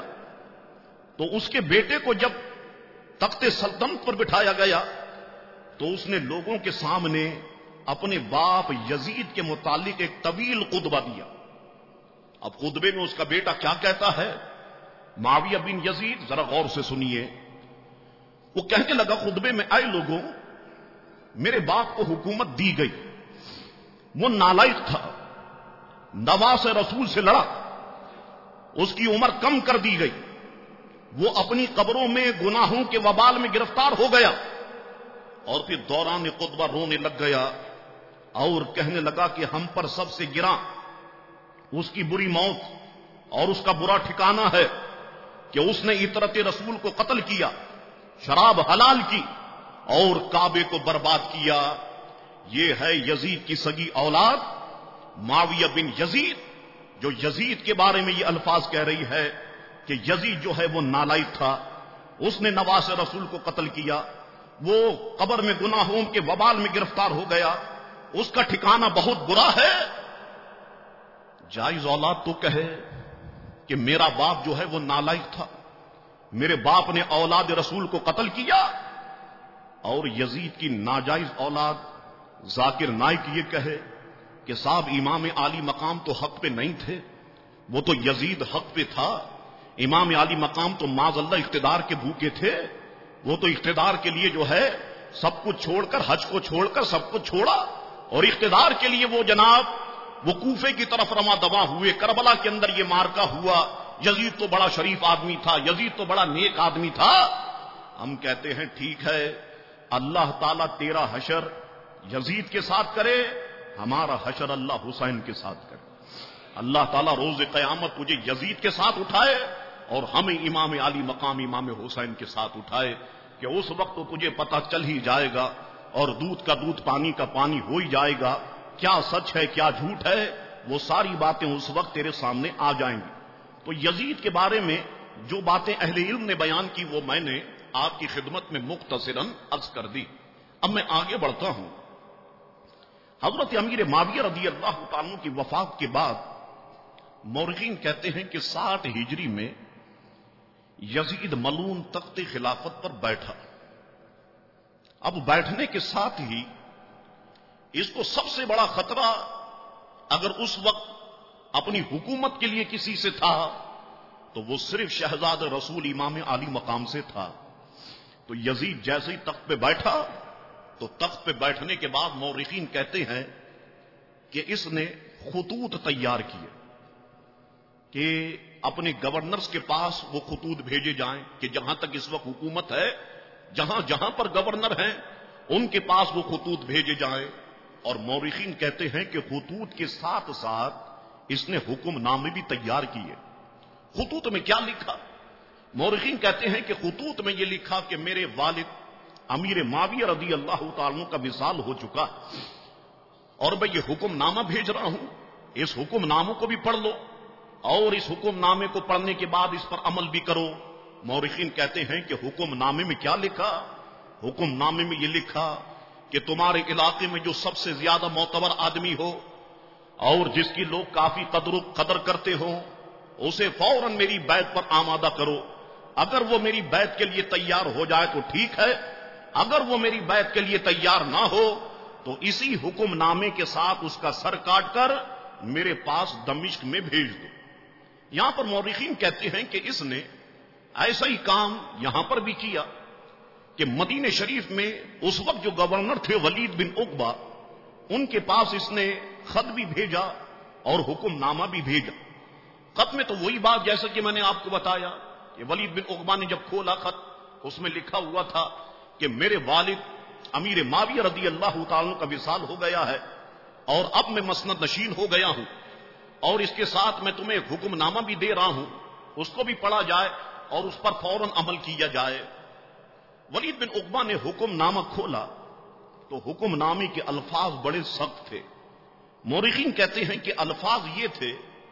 تو اس کے بیٹے کو جب تخت سلطنت پر بٹھایا گیا تو اس نے لوگوں کے سامنے اپنے باپ یزید کے متعلق ایک طویل خطبہ دیا۔ اب خطبے میں اس کا بیٹا کیا کہتا ہے، معاویہ بن یزید، ذرا غور سے سنیے۔ وہ کہنے لگا خطبے میں، اے لوگوں، میرے باپ کو حکومت دی گئی، وہ نالائق تھا، نواز رسول سے لڑا، اس کی عمر کم کر دی گئی، وہ اپنی قبروں میں گناہوں کے وبال میں گرفتار ہو گیا، اور پھر دوران خطبہ رونے لگ گیا اور کہنے لگا کہ ہم پر سب سے گراں اس کی بری موت اور اس کا برا ٹھکانہ ہے کہ اس نے عطرت رسول کو قتل کیا، شراب حلال کی اور کعبے کو برباد کیا۔ یہ ہے یزید کی سگی اولاد معاویہ بن یزید، جو یزید کے بارے میں یہ الفاظ کہہ رہی ہے کہ یزید جو ہے وہ نالائق تھا، اس نے نواز رسول کو قتل کیا، وہ قبر میں گناہوں کے وبال میں گرفتار ہو گیا، اس کا ٹھکانہ بہت برا ہے۔ جائز اولاد تو کہے کہ میرا باپ جو ہے وہ نالائق تھا، میرے باپ نے اولاد رسول کو قتل کیا، اور یزید کی ناجائز اولاد ذاکر نائک یہ کہے کہ صاحب امام عالی مقام تو حق پہ نہیں تھے، وہ تو یزید حق پہ تھا۔ امام عالی مقام تو معاذ اللہ اقتدار کے بھوکے تھے، وہ تو اقتدار کے لیے جو ہے سب کچھ چھوڑ کر، حج کو چھوڑ کر سب کچھ چھوڑا، اور اقتدار کے لیے وہ جناب وہ کوفے کی طرف رواں دواں ہوئے، کربلا کے اندر یہ مارکا ہوا۔ یزید تو بڑا شریف آدمی تھا، یزید تو بڑا نیک آدمی تھا۔ ہم کہتے ہیں ٹھیک ہے، اللہ تعالیٰ تیرا حشر یزید کے ساتھ کرے، ہمارا حشر اللہ حسین کے ساتھ کرے. اللہ تعالیٰ روز قیامت تجھے یزید کے ساتھ اٹھائے اور ہمیں امام علی مقام امام حسین کے ساتھ اٹھائے کہ اس وقت تو تجھے پتہ چل ہی جائے گا اور دودھ کا دودھ پانی کا پانی ہو ہی جائے گا، کیا سچ ہے کیا جھوٹ ہے، وہ ساری باتیں اس وقت تیرے سامنے آ جائیں گی. تو یزید کے بارے میں جو باتیں اہل علم نے بیان کی وہ میں نے آپ کی خدمت میں مختصراً عرض کر دی. اب میں آگے بڑھتا ہوں. حضرت امیر معاویہ رضی اللہ تعالیٰ عنہ کی وفات کے بعد مورخین کہتے ہیں کہ 60 ہجری میں یزید ملعون تخت خلافت پر بیٹھا. اب بیٹھنے کے ساتھ ہی اس کو سب سے بڑا خطرہ اگر اس وقت اپنی حکومت کے لیے کسی سے تھا تو وہ صرف شہزاد رسول امام علی مقام سے تھا. تو یزید جیسے ہی تخت پہ بیٹھا تو تخت پہ بیٹھنے کے بعد مورخین کہتے ہیں کہ اس نے خطوط تیار کیے کہ اپنے گورنرز کے پاس وہ خطوط بھیجے جائیں کہ جہاں تک اس وقت حکومت ہے جہاں جہاں پر گورنر ہیں ان کے پاس وہ خطوط بھیجے جائیں. اور مورخین کہتے ہیں کہ خطوط کے ساتھ ساتھ اس نے حکم نامے بھی تیار کیے. خطوط میں کیا لکھا؟ مورخین کہتے ہیں کہ خطوط میں یہ لکھا کہ میرے والد امیر معاویہ رضی اللہ تعالیٰ عنہ کا وصال ہو چکا اور میں یہ حکم نامہ بھیج رہا ہوں، اس حکم ناموں کو بھی پڑھ لو اور اس حکم نامے کو پڑھنے کے بعد اس پر عمل بھی کرو. مورخین کہتے ہیں کہ حکم نامے میں کیا لکھا؟ حکم نامے میں یہ لکھا کہ تمہارے علاقے میں جو سب سے زیادہ معتبر آدمی ہو اور جس کی لوگ کافی قدر کرتے ہوں اسے فوراً میری بیعت پر آمادہ کرو. اگر وہ میری بیعت کے لیے تیار ہو جائے تو ٹھیک ہے، اگر وہ میری بیعت کے لیے تیار نہ ہو تو اسی حکم نامے کے ساتھ اس کا سر کاٹ کر میرے پاس دمشق میں بھیج دو. یہاں پر مورخین کہتے ہیں کہ اس نے ایسا ہی کام یہاں پر بھی کیا کہ مدینہ شریف میں اس وقت جو گورنر تھے ولید بن عقبہ ان کے پاس اس نے خط بھی بھیجا اور حکم نامہ بھی بھیجا. خط میں تو وہی بات جیسا کہ میں نے آپ کو بتایا کہ ولید بن عقبہ نے جب کھولا خط اس میں لکھا ہوا تھا کہ میرے والد امیر معاویہ رضی اللہ تعالیٰ کا وصال ہو گیا ہے اور اب میں مسند نشین ہو گیا ہوں اور اس کے ساتھ میں تمہیں ایک حکم نامہ بھی دے رہا ہوں، اس کو بھی پڑھا جائے اور اس پر فوراً عمل کیا جائے. ولید بن عقبہ نے حکم نامہ کھولا تو حکم نامے کے الفاظ بڑے سخت تھے. مورخین کہتے ہیں کہ الفاظ یہ تھے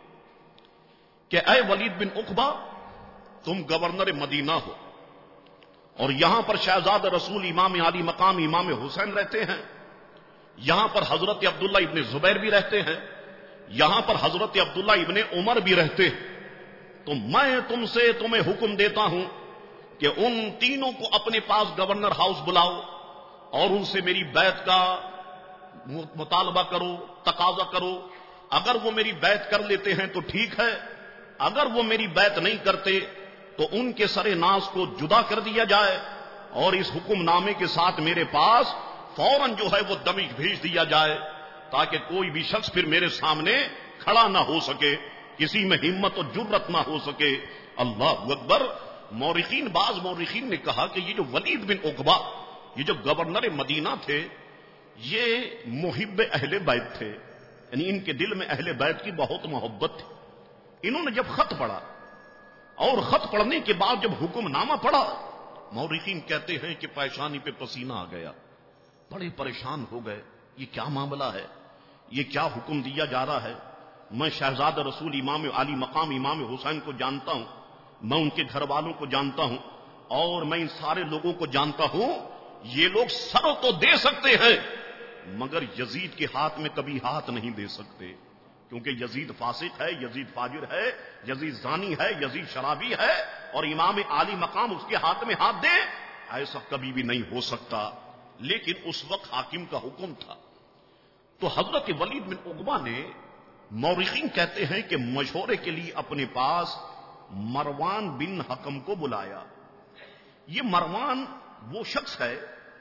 کہ اے ولید بن عقبہ تم گورنر مدینہ ہو اور یہاں پر شہزاد رسول امام علی مقام امام حسین رہتے ہیں، یہاں پر حضرت عبداللہ ابن زبیر بھی رہتے ہیں، یہاں پر حضرت عبداللہ ابن عمر بھی رہتے ہیں. تو میں تمہیں حکم دیتا ہوں کہ ان تینوں کو اپنے پاس گورنر ہاؤس بلاؤ اور ان سے میری بیعت کا مطالبہ کرو، تقاضا کرو. اگر وہ میری بیعت کر لیتے ہیں تو ٹھیک ہے، اگر وہ میری بیعت نہیں کرتے تو ان کے سر ناز کو جدا کر دیا جائے اور اس حکم نامے کے ساتھ میرے پاس فوراً جو ہے وہ دمشق بھیج دیا جائے تاکہ کوئی بھی شخص پھر میرے سامنے کھڑا نہ ہو سکے، کسی میں ہمت و جرت نہ ہو سکے. اللہ اکبر. بعض مورخین نے کہا کہ یہ جو ولید بن عقبہ یہ جو گورنر مدینہ تھے یہ محب اہل بیت تھے، یعنی ان کے دل میں اہل بیت کی بہت محبت تھی. انہوں نے جب خط پڑھا اور خط پڑھنے کے بعد جب حکم نامہ پڑھا مورخین کہتے ہیں کہ پیشانی پہ پسینہ آ گیا، بڑے پریشان ہو گئے. یہ کیا معاملہ ہے، یہ کیا حکم دیا جا رہا ہے؟ میں شہزاد رسول امام علی مقام امام حسین کو جانتا ہوں، میں ان کے گھر والوں کو جانتا ہوں اور میں ان سارے لوگوں کو جانتا ہوں. یہ لوگ سر تو دے سکتے ہیں مگر یزید کے ہاتھ میں کبھی ہاتھ نہیں دے سکتے، کیونکہ یزید فاسق ہے، یزید فاجر ہے، یزید زانی ہے، یزید شرابی ہے اور امام عالی مقام اس کے ہاتھ میں ہاتھ دے، ایسا کبھی بھی نہیں ہو سکتا. لیکن اس وقت حاکم کا حکم تھا. تو حضرت ولید بن عقبہ نے مورخین کہتے ہیں کہ مشورے کے لیے اپنے پاس مروان بن حکم کو بلایا. یہ مروان وہ شخص ہے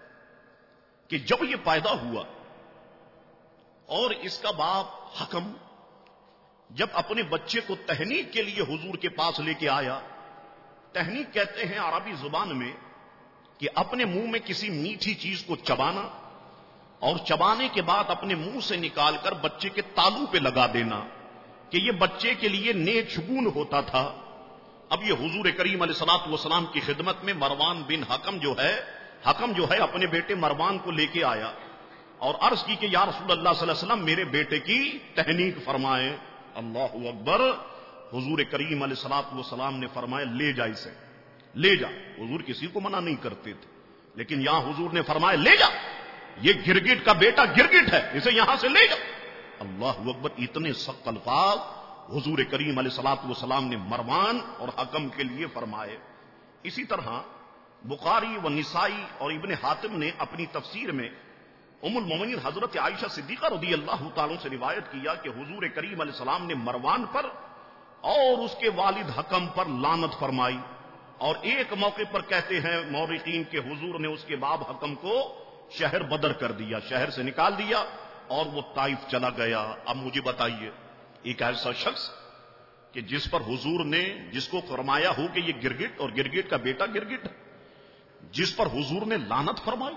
کہ جب یہ پیدا ہوا اور اس کا باپ حکم جب اپنے بچے کو تہنیک کے لیے حضور کے پاس لے کے آیا، تہنیک کہتے ہیں عربی زبان میں کہ اپنے منہ میں کسی میٹھی چیز کو چبانا اور چبانے کے بعد اپنے منہ سے نکال کر بچے کے تالو پہ لگا دینا کہ یہ بچے کے لیے نیک شگون ہوتا تھا۔ اب یہ حضور کریم علیہ الصلوۃ والسلام کی خدمت میں مروان بن حکم جو ہے اپنے بیٹے مروان کو لے کے آیا اور عرض کی کہ یا رسول اللہ صلی اللہ علیہ وسلم میرے بیٹے کی تہنیک فرمائیں۔ اللہ اکبر۔ حضور کریم علیہ الصلوۃ والسلام نے فرمایا لے جا اسے، لے جا۔ حضور کسی کو منع نہیں کرتے تھے، لیکن یہاں حضور نے فرمایا لے جا، یہ گرگٹ کا بیٹا گرگٹ ہے، اسے یہاں سے لے جا۔ اللہ اکبر۔ اتنے سخت الفاظ حضور کریم علیہ الصلوۃ والسلام نے مروان اور حکم کے لیے فرمائے۔ اسی طرح بخاری و نسائی اور ابن حاتم نے اپنی تفسیر میں ام المومنین حضرت عائشہ صدیقہ رضی اللہ تعالیٰ سے روایت کیا کہ حضور کریم علیہ السلام نے مروان پر اور اس کے والد حکم پر لعنت فرمائی، اور ایک موقع پر کہتے ہیں مورخین کے حضور نے اس کے باپ حکم کو شہر بدر کر دیا، شہر سے نکال دیا اور وہ طائف چلا گیا۔ اب مجھے بتائیے ایک ایسا شخص کہ جس پر حضور نے جس کو فرمایا ہو کہ یہ گرگٹ اور گرگٹ کا بیٹا گرگٹ ہے، جس پر حضور نے لعنت فرمائی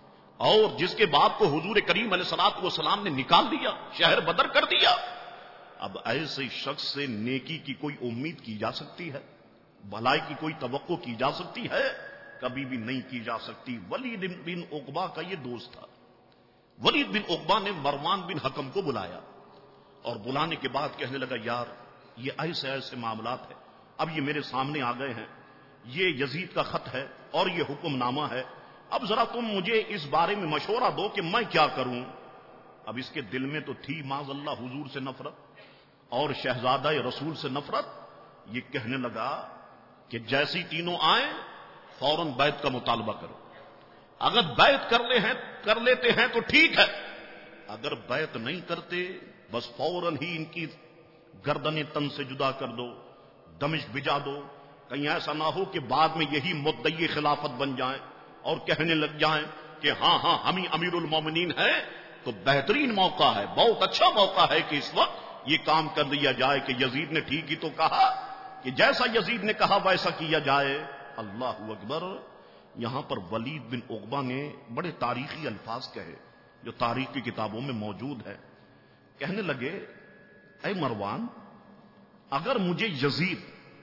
اور جس کے باپ کو حضور کریم علیہ الصلوۃ والسلام نے نکال دیا، شہر بدر کر دیا، اب ایسے شخص سے نیکی کی کوئی امید کی جا سکتی ہے؟ بھلائی کی کوئی توقع کی جا سکتی ہے؟ کبھی بھی نہیں کی جا سکتی۔ ولید بن عقبہ کا یہ دوست تھا۔ ولید بن عقبہ نے مروان بن حکم کو بلایا اور بلانے کے بعد کہنے لگا یار یہ ایسے ایسے معاملات ہیں، اب یہ میرے سامنے آ گئے ہیں، یہ یزید کا خط ہے اور یہ حکم نامہ ہے، اب ذرا تم مجھے اس بارے میں مشورہ دو کہ میں کیا کروں۔ اب اس کے دل میں تو تھی معاذ اللہ حضور سے نفرت اور شہزادہ رسول سے نفرت۔ یہ کہنے لگا کہ جیسی تینوں آئیں فوراً بیعت کا مطالبہ کرو، اگر بیعت کر لیتے ہیں تو ٹھیک ہے، اگر بیعت نہیں کرتے بس فوراً ہی ان کی گردنیں تن سے جدا کر دو، دمشق بھجا دو، کہیں ایسا نہ ہو کہ بعد میں یہی مدعی خلافت بن جائیں اور کہنے لگ جائیں کہ ہاں ہم ہی امیر المومنین ہیں۔ تو بہترین موقع ہے، بہت اچھا موقع ہے کہ اس وقت یہ کام کر دیا جائے کہ یزید نے ٹھیک ہی تو کہا، کہ جیسا یزید نے کہا ویسا کیا جائے۔ اللہ اکبر۔ یہاں پر ولید بن عقبہ نے بڑے تاریخی الفاظ کہے جو تاریخ کی کتابوں میں موجود ہے۔ کہنے لگے اے مروان، اگر مجھے یزید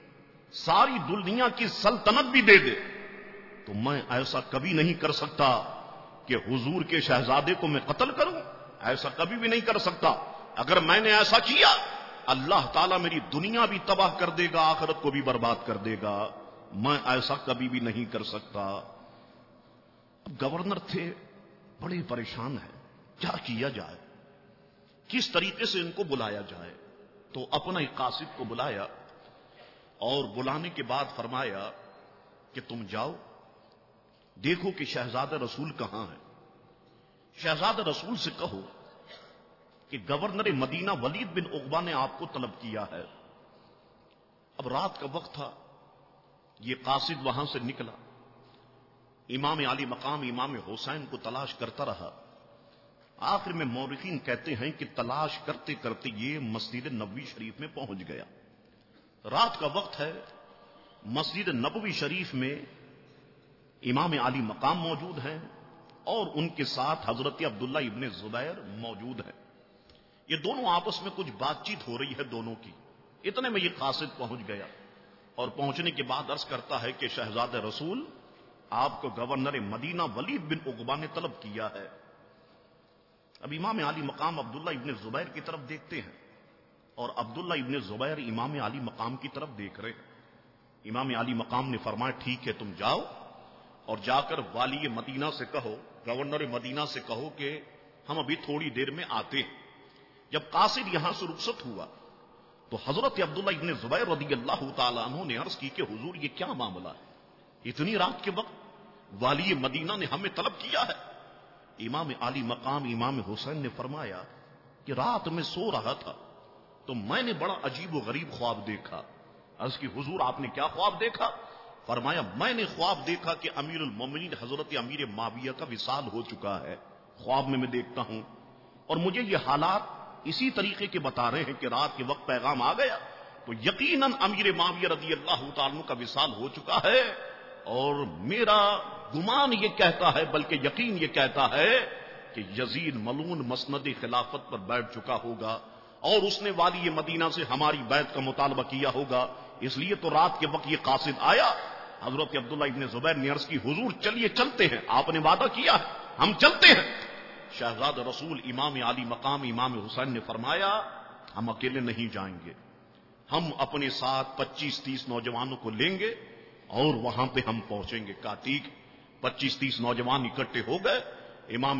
ساری دنیا کی سلطنت بھی دے دے تو میں ایسا کبھی نہیں کر سکتا کہ حضور کے شہزادے کو میں قتل کروں، ایسا کبھی بھی نہیں کر سکتا۔ اگر میں نے ایسا کیا اللہ تعالیٰ میری دنیا بھی تباہ کر دے گا، آخرت کو بھی برباد کر دے گا، میں ایسا کبھی بھی نہیں کر سکتا۔ اب گورنر تھے، بڑے پریشان ہیں، کیا کیا جائے، کس طریقے سے ان کو بلایا جائے۔ تو اپنا ایک قاصد کو بلایا اور بلانے کے بعد فرمایا کہ تم جاؤ دیکھو کہ شہزادہ رسول کہاں ہے، شہزادہ رسول سے کہو کہ گورنر مدینہ ولید بن عقبہ نے آپ کو طلب کیا ہے۔ اب رات کا وقت تھا، یہ قاصد وہاں سے نکلا، امام علی مقام امام حسین کو تلاش کرتا رہا، آخر میں مورخین کہتے ہیں کہ تلاش کرتے کرتے یہ مسجد نبوی شریف میں پہنچ گیا۔ رات کا وقت ہے، مسجد نبوی شریف میں امام علی مقام موجود ہیں اور ان کے ساتھ حضرت عبداللہ ابن زبیر موجود ہیں۔ یہ دونوں آپس میں کچھ بات چیت ہو رہی ہے دونوں کی، اتنے میں یہ قاصد پہنچ گیا اور پہنچنے کے بعد عرض کرتا ہے کہ شہزادہ رسول آپ کو گورنر مدینہ ولید بن عقبہ نے طلب کیا ہے۔ اب امام علی مقام عبداللہ ابن زبیر کی طرف دیکھتے ہیں اور عبداللہ ابن زبیر امام علی مقام کی طرف دیکھ رہے ہیں۔ امام علی مقام نے فرمایا ٹھیک ہے تم جاؤ اور جا کر والی مدینہ سے کہو، گورنر مدینہ سے کہو کہ ہم ابھی تھوڑی دیر میں آتے ہیں۔ جب قاصد یہاں سے رخصت ہوا تو حضرت عبداللہ ابن زبیر رضی اللہ تعالیٰ عنہ نے عرض کی کہ حضور یہ کیا معاملہ ہے، اتنی رات کے وقت والی مدینہ نے ہمیں طلب کیا ہے۔ امام علی مقام امام حسین نے فرمایا کہ رات میں سو رہا تھا تو میں نے بڑا عجیب و غریب خواب دیکھا۔ عرض کی حضور آپ نے کیا خواب دیکھا؟ فرمایا میں نے خواب دیکھا کہ امیر المومنین حضرت امیر معاویہ کا وصال ہو چکا ہے، خواب میں دیکھتا ہوں، اور مجھے یہ حالات اسی طریقے کے بتا رہے ہیں کہ رات کے وقت پیغام آ گیا تو یقیناً امیر معاویہ رضی اللہ تعالیٰ عنہ کا وصال ہو چکا ہے، اور میرا گمان یہ کہتا ہے بلکہ یقین یہ کہتا ہے کہ یزید ملعون مسند خلافت پر بیٹھ چکا ہوگا اور اس نے والی مدینہ سے ہماری بیعت کا مطالبہ کیا ہوگا، اس لیے تو رات کے وقت یہ قاصد آیا۔ حضرت عبداللہ ابن زبیر نے عرض کی حضور چلیے چلتے ہیں، آپ نے وعدہ کیا ہے ہم چلتے ہیں۔ شہزاد رسول امام علی مقام امام حسین نے فرمایا ہم اکیلے نہیں جائیں گے، ہم اپنے ساتھ 25-30 نوجوانوں کو لیں گے اور وہاں پہ ہم پہنچیں گے۔ کہا ٹھیک، 25-30 نوجوان اکٹھے ہو گئے، امام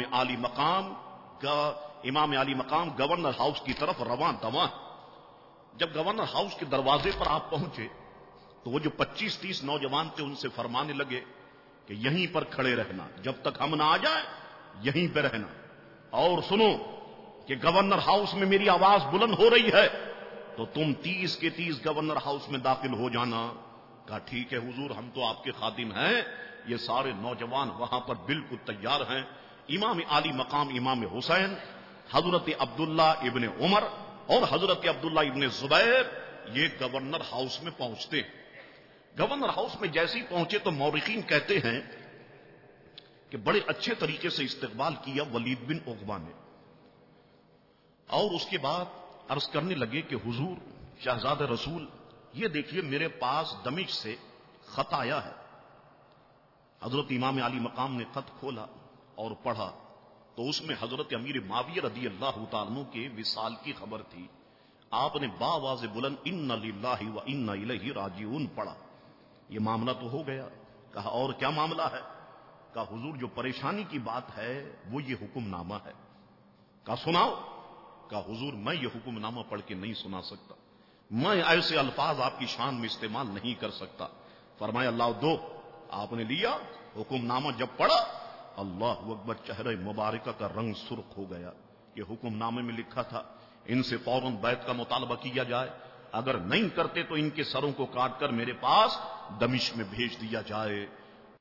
علی مقام گورنر ہاؤس کی طرف رواں دواں۔ جب گورنر ہاؤس کے دروازے پر آپ پہنچے تو وہ جو 25-30 نوجوان تھے ان سے فرمانے لگے کہ یہیں پر کھڑے رہنا، جب تک ہم نہ آ جائیں یہیں پہ رہنا، اور سنو کہ گورنر ہاؤس میں میری آواز بلند ہو رہی ہے تو تم 30 کے 30 گورنر ہاؤس میں داخل ہو جانا۔ کہا ٹھیک ہے حضور، ہم تو آپ کے خادم ہیں۔ یہ سارے نوجوان وہاں پر بالکل تیار ہیں۔ امام علی مقام امام حسین، حضرت عبداللہ ابن عمر اور حضرت عبداللہ ابن زبیر یہ گورنر ہاؤس میں پہنچتے ہیں۔ گورنر ہاؤس میں جیسے ہی پہنچے تو مورخین کہتے ہیں کہ بڑے اچھے طریقے سے استقبال کیا ولید بن عقبہ نے، اور اس کے بعد عرض کرنے لگے کہ حضور شہزاد رسول یہ دیکھیے میرے پاس دمشق سے خط آیا ہے۔ حضرت امام علی مقام نے خط کھولا اور پڑھا تو اس میں حضرت امیر معاویہ رضی اللہ تعالیٰ عنہ کے وصال کی خبر تھی۔ آپ نے باواز بلند ان للہ و انا الیہ راجعون پڑھا۔ یہ معاملہ تو ہو گیا۔ کہا اور کیا معاملہ ہے؟ کہا حضور جو پریشانی کی بات ہے وہ یہ حکم نامہ ہے۔ کہا سناؤ۔ کہا حضور میں یہ حکم نامہ پڑھ کے نہیں سنا سکتا، میں ایسے الفاظ آپ کی شان میں استعمال نہیں کر سکتا۔ فرمایا اللہ دو۔ آپ نے لیا حکم نامہ، جب پڑھا اللہ اکبر، چہرہ مبارکہ کا رنگ سرخ ہو گیا۔ یہ حکم نامے میں لکھا تھا ان سے فوراً بیعت کا مطالبہ کیا جائے، اگر نہیں کرتے تو ان کے سروں کو کاٹ کر میرے پاس دمشق میں بھیج دیا جائے۔